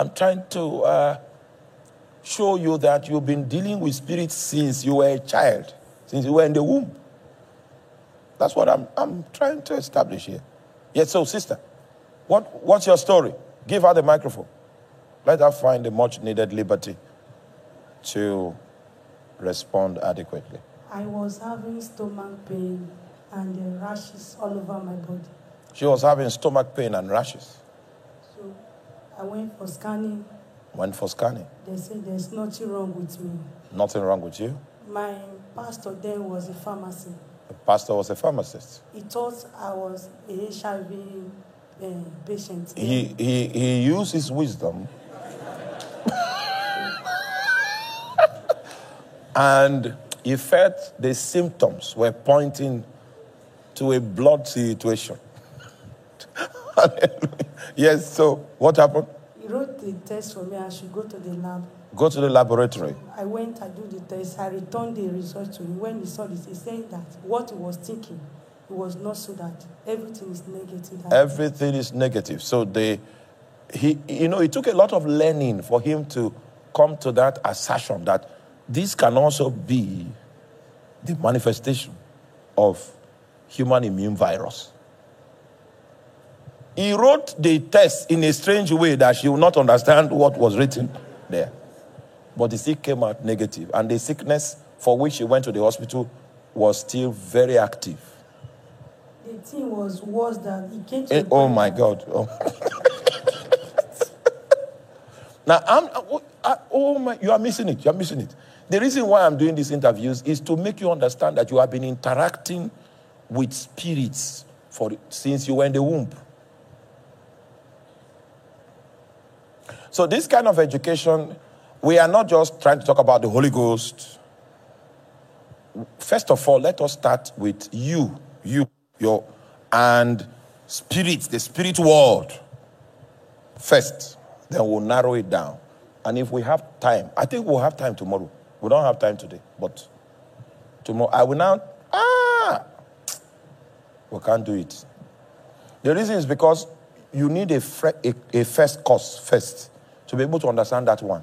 show you that you've been dealing with spirits since you were a child, since you were in the womb. That's what I'm trying to establish here. Yes, so sister, what's your story? Give her the microphone. Let her find the much needed liberty to respond adequately. I was having stomach pain and rashes all over my body. She was having stomach pain and rashes. So I went for scanning. Went for scanning. They said there's nothing wrong with me. Nothing wrong with you? My pastor then was a pharmacist. The pastor was a pharmacist. He thought I was a HIV patient. He used his wisdom and he felt the symptoms were pointing to a blood situation. Yes, so what happened? He wrote the test for me. I should go to the lab. Go to the laboratory. I went, I do the test. I returned the result to him. When he saw this, he said that what he was thinking, it was not so that everything is negative. Everything is negative. So it took a lot of learning for him to come to that assertion that this can also be the manifestation of human immune virus. He wrote the test in a strange way that she would not understand what was written there. But the sick came out negative, and the sickness for which she went to the hospital was still very active. The thing was worse than he came to. Oh my God! Oh. Now you are missing it. You are missing it. The reason why I'm doing these interviews is to make you understand that you have been interacting with spirits since you were in the womb. So this kind of education, we are not just trying to talk about the Holy Ghost. First of all, let us start with and spirit, the spirit world first. Then we'll narrow it down. And if we have time, I think we'll have time tomorrow. We don't have time today, but tomorrow I will now, we can't do it. The reason is because you need a first course first to be able to understand that one.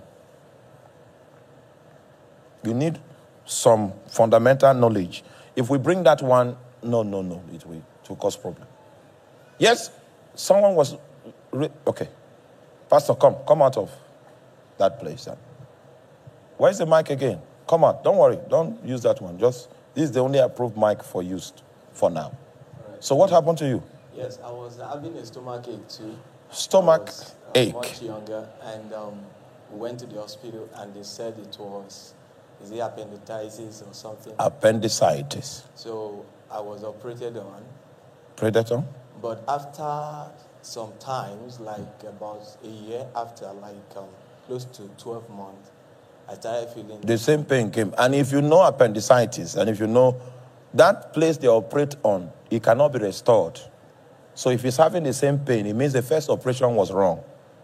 You need some fundamental knowledge. If we bring that one, no, it will cause problem. Yes, someone was, okay. Pastor, come out of that place. Where's the mic again? Come out, don't worry, don't use that one. This is the only approved mic for use for now. Right. So what happened to you? Yes, I was having a stomach ache too. Stomach ache. Much younger, and we went to the hospital, and they said is it appendicitis or something? Appendicitis. So I was operated on. Predator? But after some times, like about a year after, close to 12 months, I started feeling the same pain came. And if you know appendicitis, and if you know that place they operate on, it cannot be restored. So if he's having the same pain, it means the first operation was wrong.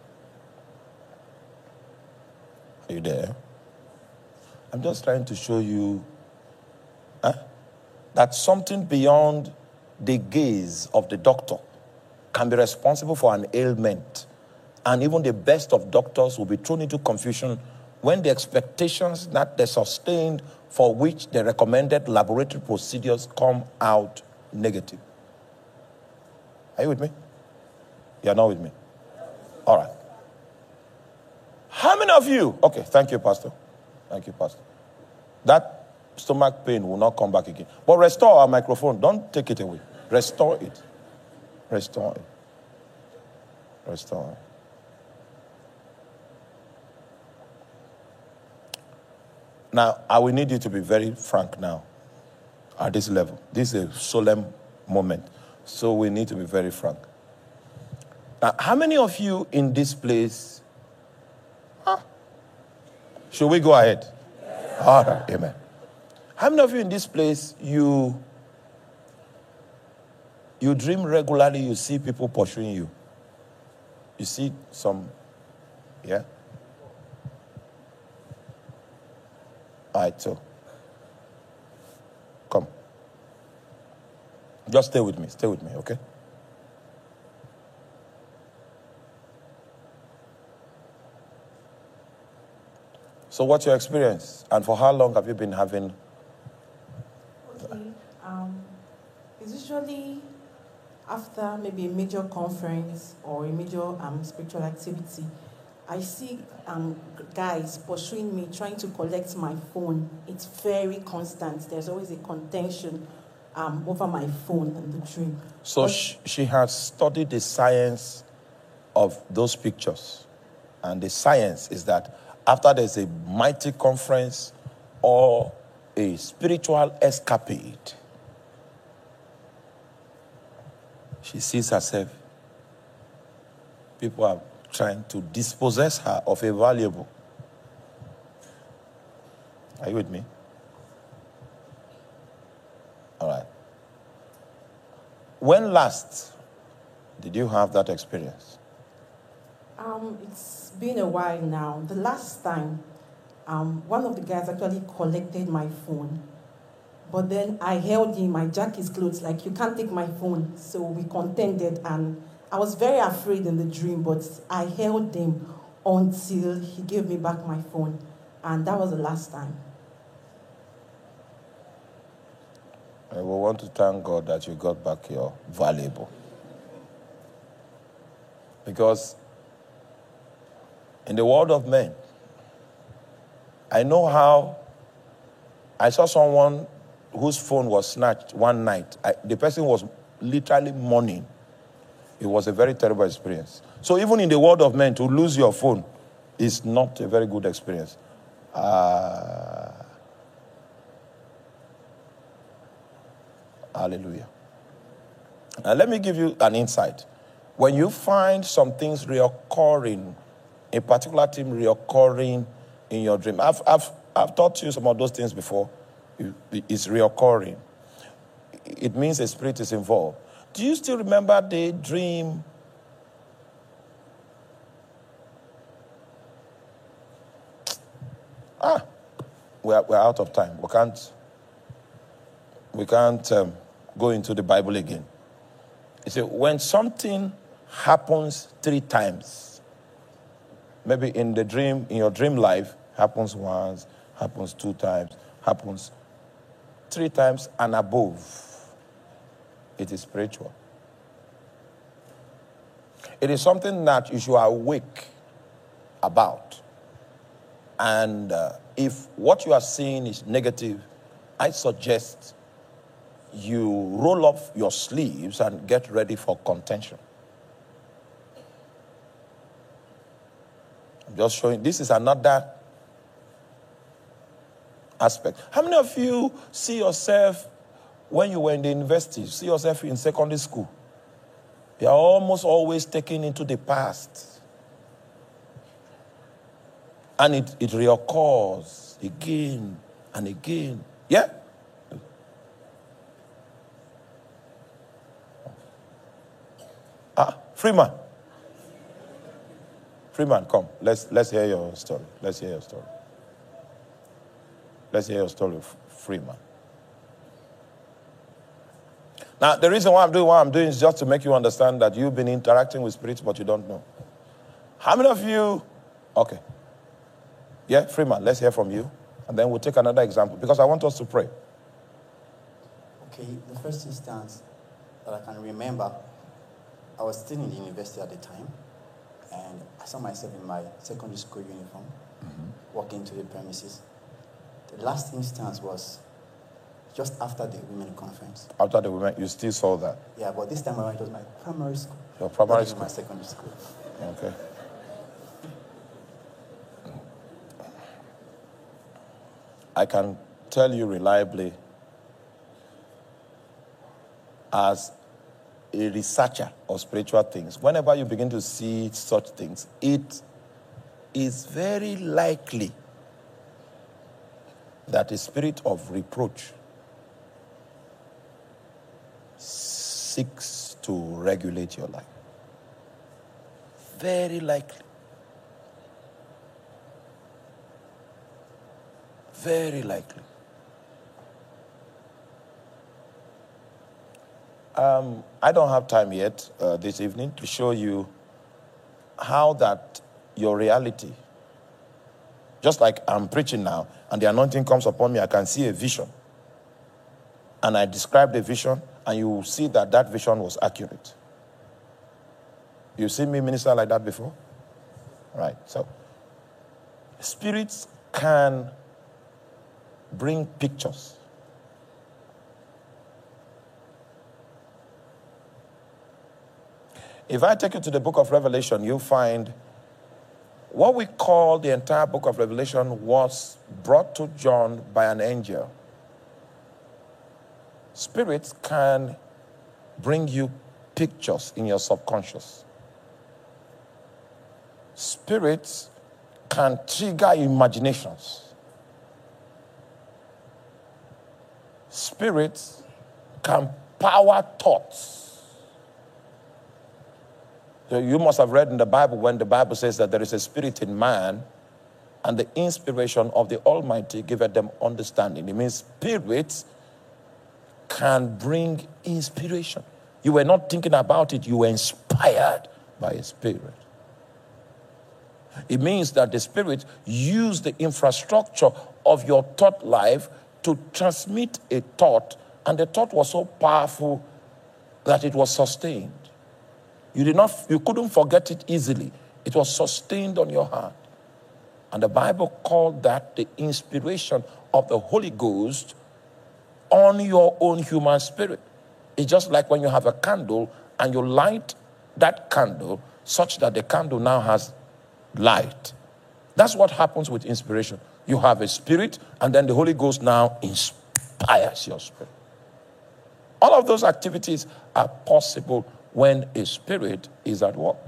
Are you there? I'm just trying to show you that something beyond the gaze of the doctor can be responsible for an ailment. And even the best of doctors will be thrown into confusion when the expectations that they sustained for which the recommended laboratory procedures come out negative. Are you with me? You're not with me? All right. How many of you? Okay, thank you, Pastor. Thank you, Pastor. That stomach pain will not come back again. But restore our microphone. Don't take it away. Restore it. Restore it. Restore it. Now, I will need you to be very frank now at this level. This is a solemn moment. So we need to be very frank. Now, how many of you in this place? Should we go ahead? Yes. All right, amen. How many of you in this place, you dream regularly, you see people pursuing you? You see some, yeah? All right, so, come. Just stay with me, okay? So what's your experience? And for how long have you been having? Okay, it's usually after maybe a major conference or a major spiritual activity. I see guys pursuing me, trying to collect my phone. It's very constant. There's always a contention over my phone in the dream. So she has studied the science of those pictures. And the science is that after there's a mighty conference or a spiritual escapade, she sees herself, people are trying to dispossess her of a valuable. Are you with me? All right. When last did you have that experience? It's been a while now. The last time, one of the guys actually collected my phone. But then I held him, I jacked his clothes, like, you can't take my phone. So we contended, and I was very afraid in the dream, but I held him until he gave me back my phone. And that was the last time. I will want to thank God that you got back your valuable. Because in the world of men, I know how I saw someone whose phone was snatched one night. The person was literally mourning. It was a very terrible experience. So even in the world of men, to lose your phone is not a very good experience. Hallelujah. Now let me give you an insight. When you find some things reoccurring, a particular thing reoccurring in your dream, I've taught you some of those things before. It's reoccurring. It means a spirit is involved. Do you still remember the dream? We're out of time. We can't go into the Bible again. You see, when something happens 3 times, maybe in the dream, in your dream life, happens once, happens 2 times, happens 3 times and above, it is spiritual. It is something that you should awake about. And if what you are seeing is negative, I suggest you roll up your sleeves and get ready for contention. I'm just showing, this is another aspect. How many of you see yourself, when you were in the university, see yourself in secondary school? You are almost always taken into the past. And it reoccurs again and again. Yeah? Freeman. Freeman, come. Let's hear your story. Let's hear your story. Let's hear your story, Freeman. Now, the reason why I'm doing what I'm doing is just to make you understand that you've been interacting with spirits, but you don't know. How many of you... Okay. Yeah, Freeman, let's hear from you. And then we'll take another example, because I want us to pray. Okay, the first instance that I can remember, I was still in the university at the time, and I saw myself in my secondary school uniform, walking to the premises. The last instance was just after the women conference. After the women, you still saw that? Yeah, but this time around it was my primary school. Your primary school? My secondary school. Okay. I can tell you reliably, as a researcher of spiritual things, whenever you begin to see such things, it is very likely that a spirit of reproach seeks to regulate your life. Very likely. Very likely. I don't have time yet this evening to show you how that your reality, just like I'm preaching now, and the anointing comes upon me, I can see a vision. And I describe the vision, and you will see that that vision was accurate. You've seen me minister like that before? Right. So, spirits can bring pictures. If I take you to the book of Revelation, you'll find what we call the entire book of Revelation was brought to John by an angel. Spirits can bring you pictures in your subconscious. Spirits can trigger imaginations. Spirits can power thoughts. So you must have read in the Bible when the Bible says that there is a spirit in man, and the inspiration of the Almighty giveth them understanding. It means spirits can bring inspiration. You were not thinking about it, you were inspired by a spirit. It means that the spirit used the infrastructure of your thought life to transmit a thought, and the thought was so powerful that it was sustained. You couldn't forget it easily. It was sustained on your heart. And the Bible called that the inspiration of the Holy Ghost on your own human spirit. It's just like when you have a candle and you light that candle such that the candle now has light. That's what happens with inspiration. You have a spirit, and then the Holy Ghost now inspires your spirit. All of those activities are possible when a spirit is at work.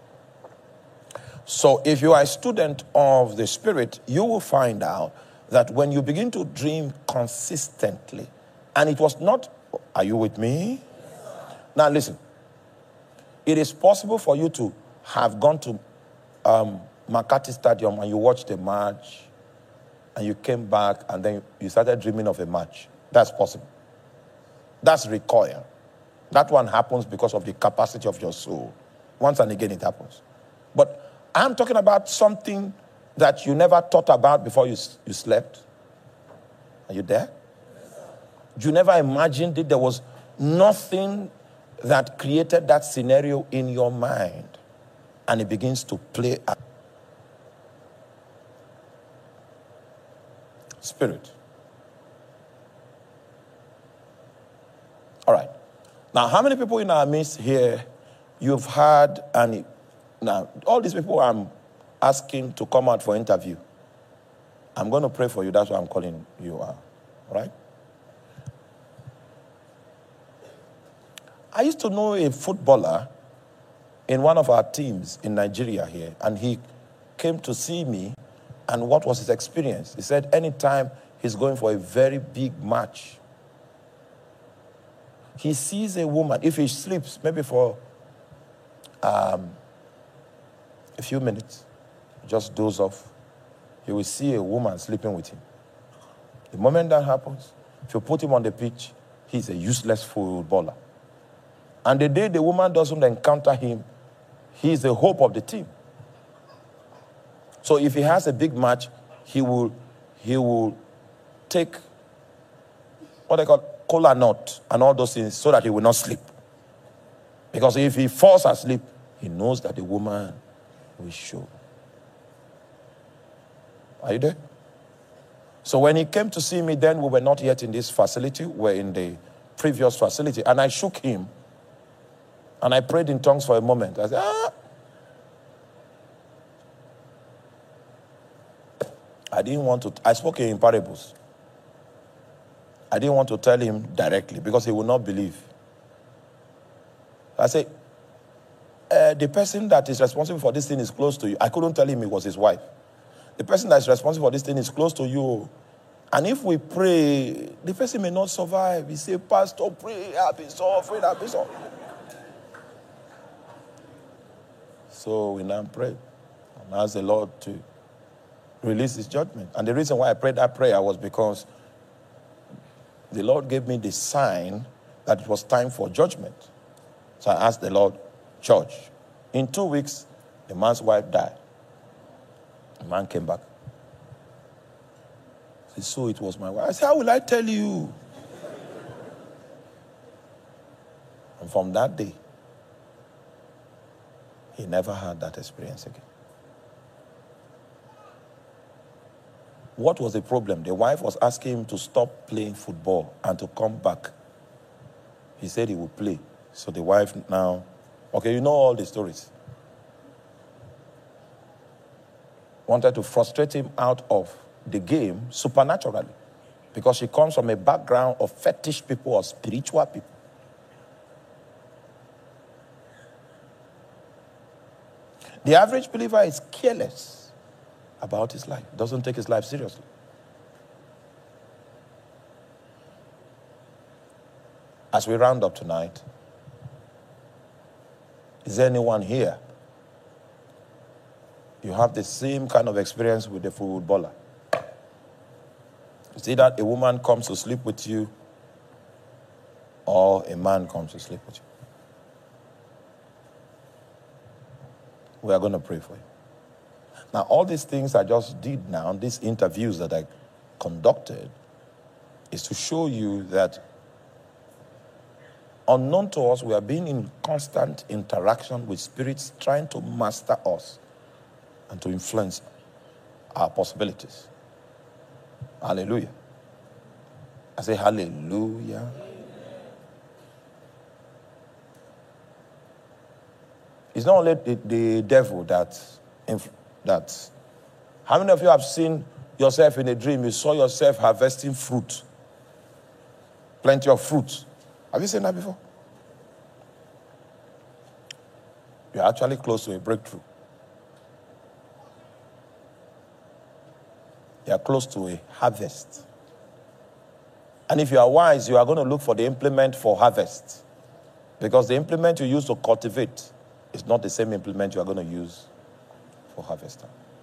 So if you are a student of the spirit, you will find out that when you begin to dream consistently, and it was not, are you with me? Now listen, it is possible for you to have gone to Makati Stadium and you watched a match, and you came back and then you started dreaming of a match. That's possible. That's recoil. That one happens because of the capacity of your soul. Once and again it happens. But I'm talking about something that you never thought about before you slept. Are you there? You never imagined it. There was nothing that created that scenario in your mind. And it begins to play out. Spirit. All right. Now, how many people in our midst here you've had, and now all these people I'm asking to come out for interview, I'm going to pray for you. That's why I'm calling you out. All right? I used to know a footballer in one of our teams in Nigeria here, and he came to see me, and what was his experience? He said anytime he's going for a very big match, he sees a woman, if he sleeps maybe for A few minutes, just doze off. He will see a woman sleeping with him. The moment that happens, if you put him on the pitch, he's a useless footballer. And the day the woman doesn't encounter him, he's the hope of the team. So if he has a big match, he will take what they call cola nut and all those things so that he will not sleep. Because if he falls asleep, he knows that the woman will show. Are you there? So when he came to see me, then we were not yet in this facility. We were in the previous facility. And I shook him. And I prayed in tongues for a moment. I said, I didn't want to. I spoke in parables. I didn't want to tell him directly because he would not believe. I said, the person that is responsible for this thing is close to you. I couldn't tell him it was his wife. The person that is responsible for this thing is close to you. And if we pray, the person may not survive. He said, Pastor, pray. I've been so afraid. I've been so. So we now pray and ask the Lord to release his judgment. And the reason why I prayed that prayer was because the Lord gave me the sign that it was time for judgment. So I asked the Lord, judge. In 2 weeks, the man's wife died. The man came back. He said, so it was my wife. I said, how will I tell you? And from that day, he never had that experience again. What was the problem? The wife was asking him to stop playing football and to come back. He said he would play. So the wife now, okay, you know all the stories. Wanted to frustrate him out of the game supernaturally. Because she comes from a background of fetish people or spiritual people. The average believer is careless about his life, doesn't take his life seriously. As we round up tonight, is there anyone here? You have the same kind of experience with the footballer. You see that a woman comes to sleep with you or a man comes to sleep with you. We are going to pray for you. Now, all these things I just did now, these interviews that I conducted, is to show you that unknown to us, we are being in constant interaction with spirits trying to master us and to influence our possibilities. Hallelujah. I say hallelujah. It's not only the devil that. How many of you have seen yourself in a dream? You saw yourself harvesting fruit. Plenty of fruit. Have you seen that before? You're actually close to a breakthrough. You're close to a harvest. And if you are wise, you are going to look for the implement for harvest. Because the implement you use to cultivate is not the same implement you are going to use for harvest.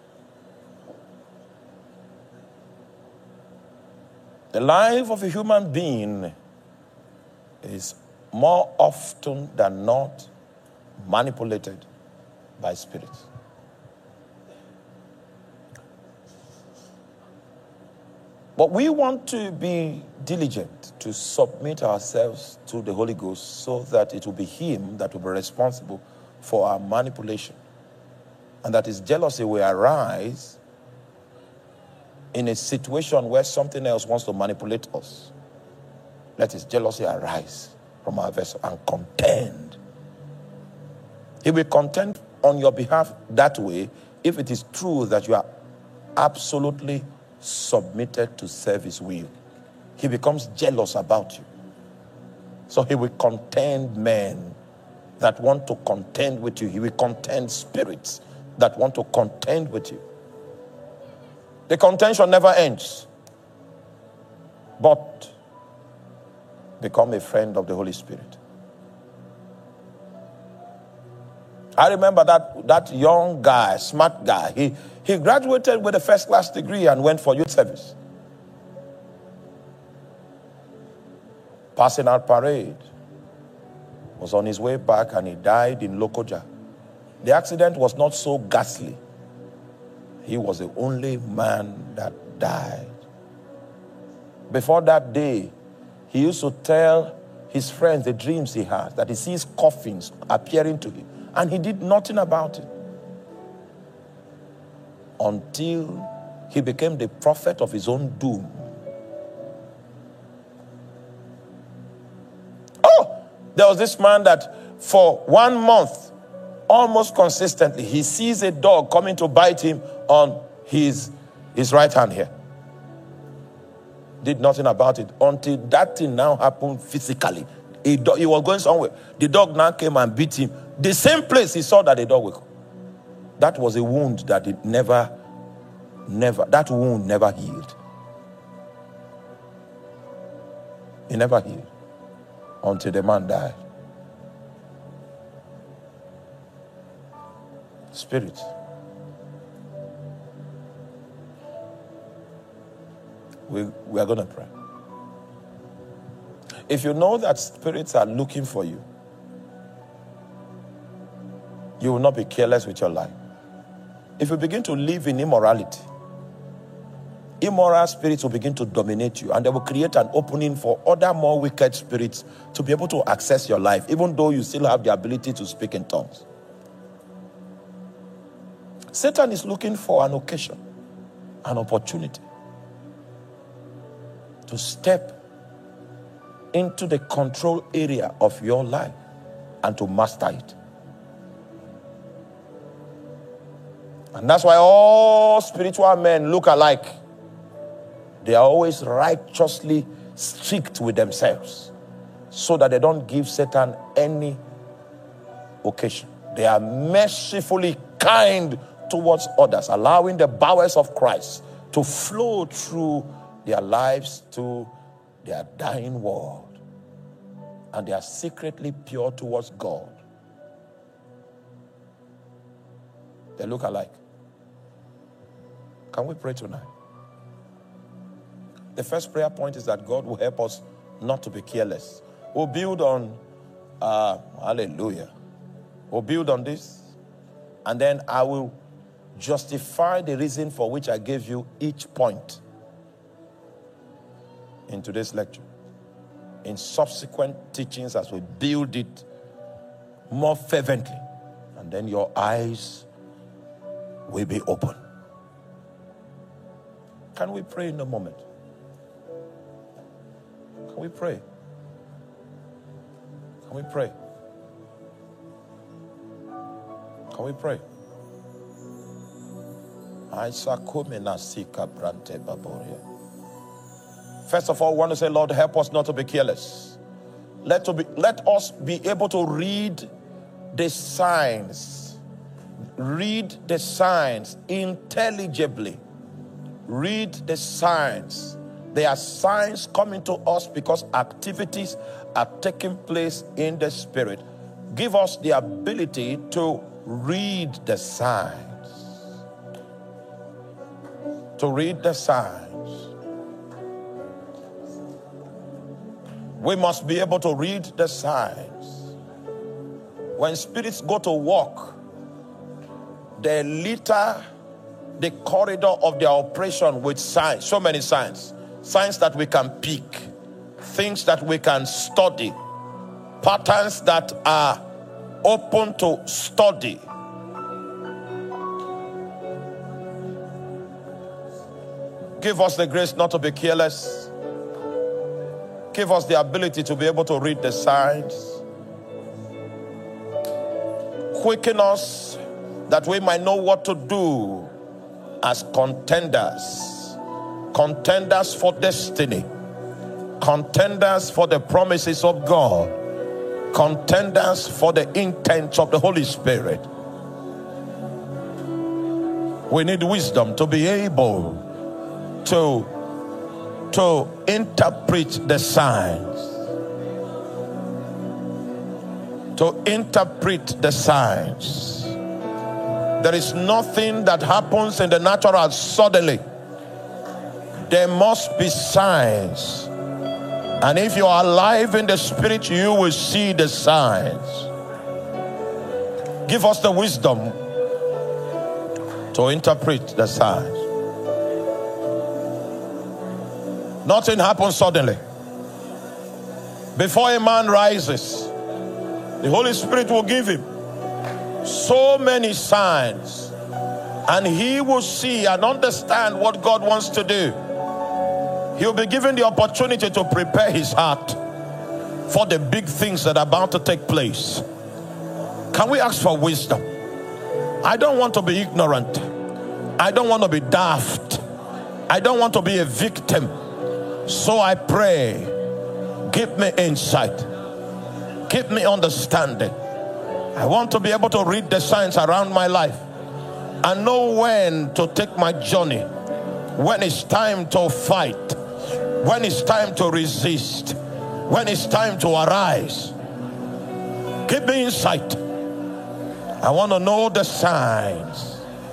The life of a human being is more often than not manipulated by spirits. But we want to be diligent to submit ourselves to the Holy Ghost so that it will be Him that will be responsible for our manipulation. And that His jealousy will arise in a situation where something else wants to manipulate us. Let His jealousy arise from our vessel and contend. He will contend on your behalf that way if it is true that you are absolutely submitted to serve His will. He becomes jealous about you. So He will contend men that want to contend with you. He will contend spirits that want to contend with you. The contention never ends. But become a friend of the Holy Spirit. I remember that young guy, smart guy. He graduated with a first-class degree and went for youth service. Passing out parade. Was on his way back and he died in Lokoja. The accident was not so ghastly. He was the only man that died. Before that day, he used to tell his friends the dreams he had, that he sees coffins appearing to him. And he did nothing about it. Until he became the prophet of his own doom. Oh, there was this man that for 1 month, almost consistently, he sees a dog coming to bite him on his right hand here. Did nothing about it until that thing now happened physically. He was going somewhere. The dog now came and beat him. The same place he saw that the dog was. That was a wound that it that wound never healed. It never healed until the man died. Spirit. We are going to pray. If you know that spirits are looking for you, you will not be careless with your life. If you begin to live in immorality, immoral spirits will begin to dominate you, and they will create an opening for other more wicked spirits to be able to access your life, even though you still have the ability to speak in tongues. Satan is looking for an occasion, an opportunity to step into the control area of your life and to master it. And that's why all spiritual men look alike. They are always righteously strict with themselves so that they don't give Satan any occasion. They are mercifully kind towards others, allowing the bowels of Christ to flow through their lives to their dying world. And they are secretly pure towards God. They look alike. Can we pray tonight? The first prayer point is that God will help us not to be careless. We'll build on, hallelujah. We'll build on this. And then I will justify the reason for which I gave you each point in today's lecture. In subsequent teachings as we build it more fervently. And then your eyes will be open. Can we pray in a moment? Can we pray? Can we pray? Can we pray? First of all, I want to say, Lord, help us not to be careless. Let us be able to read the signs. Read the signs intelligibly. Read the signs. There are signs coming to us because activities are taking place in the spirit. Give us the ability to read the signs. To read the signs. We must be able to read the signs. When spirits go to walk, they litter the corridor of their operation with signs, so many signs. Signs that we can pick, things that we can study, patterns that are open to study. Give us the grace not to be careless. Give us the ability to be able to read the signs. Quicken us that we might know what to do as contenders. Contenders for destiny. Contenders for the promises of God. Contenders for the intents of the Holy Spirit. We need wisdom to be able to interpret the signs. to interpret the signs. There is nothing that happens in the natural suddenly. There must be signs. And if you are alive in the spirit, you will see the signs. Give us the wisdom to interpret the signs. Nothing happens suddenly. Before a man rises, the Holy Spirit will give him so many signs, and he will see and understand what God wants to do. He'll be given the opportunity to prepare his heart for the big things that are about to take place. Can we ask for wisdom? I don't want to be ignorant. I don't want to be daft. I don't want to be a victim. So I pray, give me insight. Give me understanding. I want to be able to read the signs around my life and know when to take my journey, when it's time to fight, when it's time to resist, when it's time to arise. Give me insight. I want to know the signs.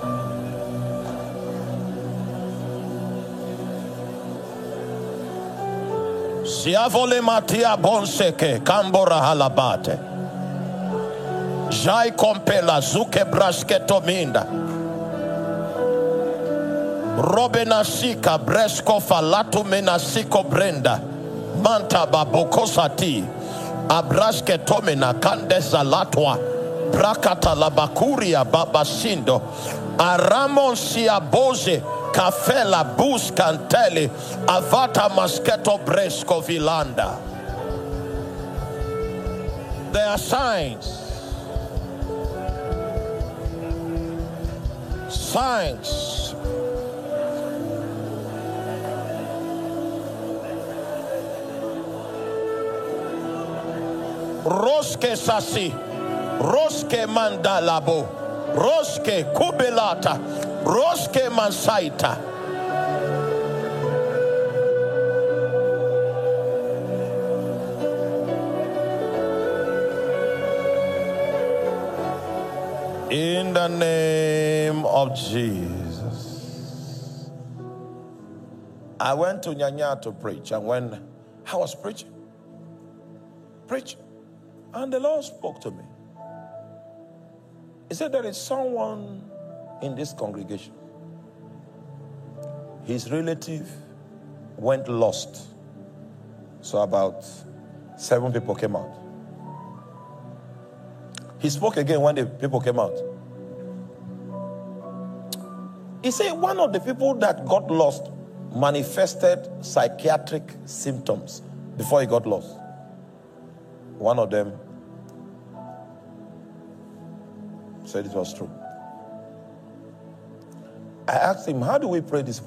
Siavole matia bonseke kambora halabate. Jai compela zuke brasketo minda. Robena sika bresco falatu menasiko brenda. Manta babokosati. Abraske tomena kandesa latwa. Brakata labakuria babasindo. Aramon siaboze. Kafela bus cantele avata masketo bresco vilanda. There are signs. Signs. Roske sasi. Roske mandalabo. Roske kubelata. Roske mansaita. In the name of Jesus. I went to Nyanya to preach, and when I was preaching, and the Lord spoke to me. He said, there is someone in this congregation. His relative went lost. So about 7 people came out. He spoke again when the people came out. He said one of the people that got lost manifested psychiatric symptoms before he got lost. One of them said it was true. I asked him, how do we pray this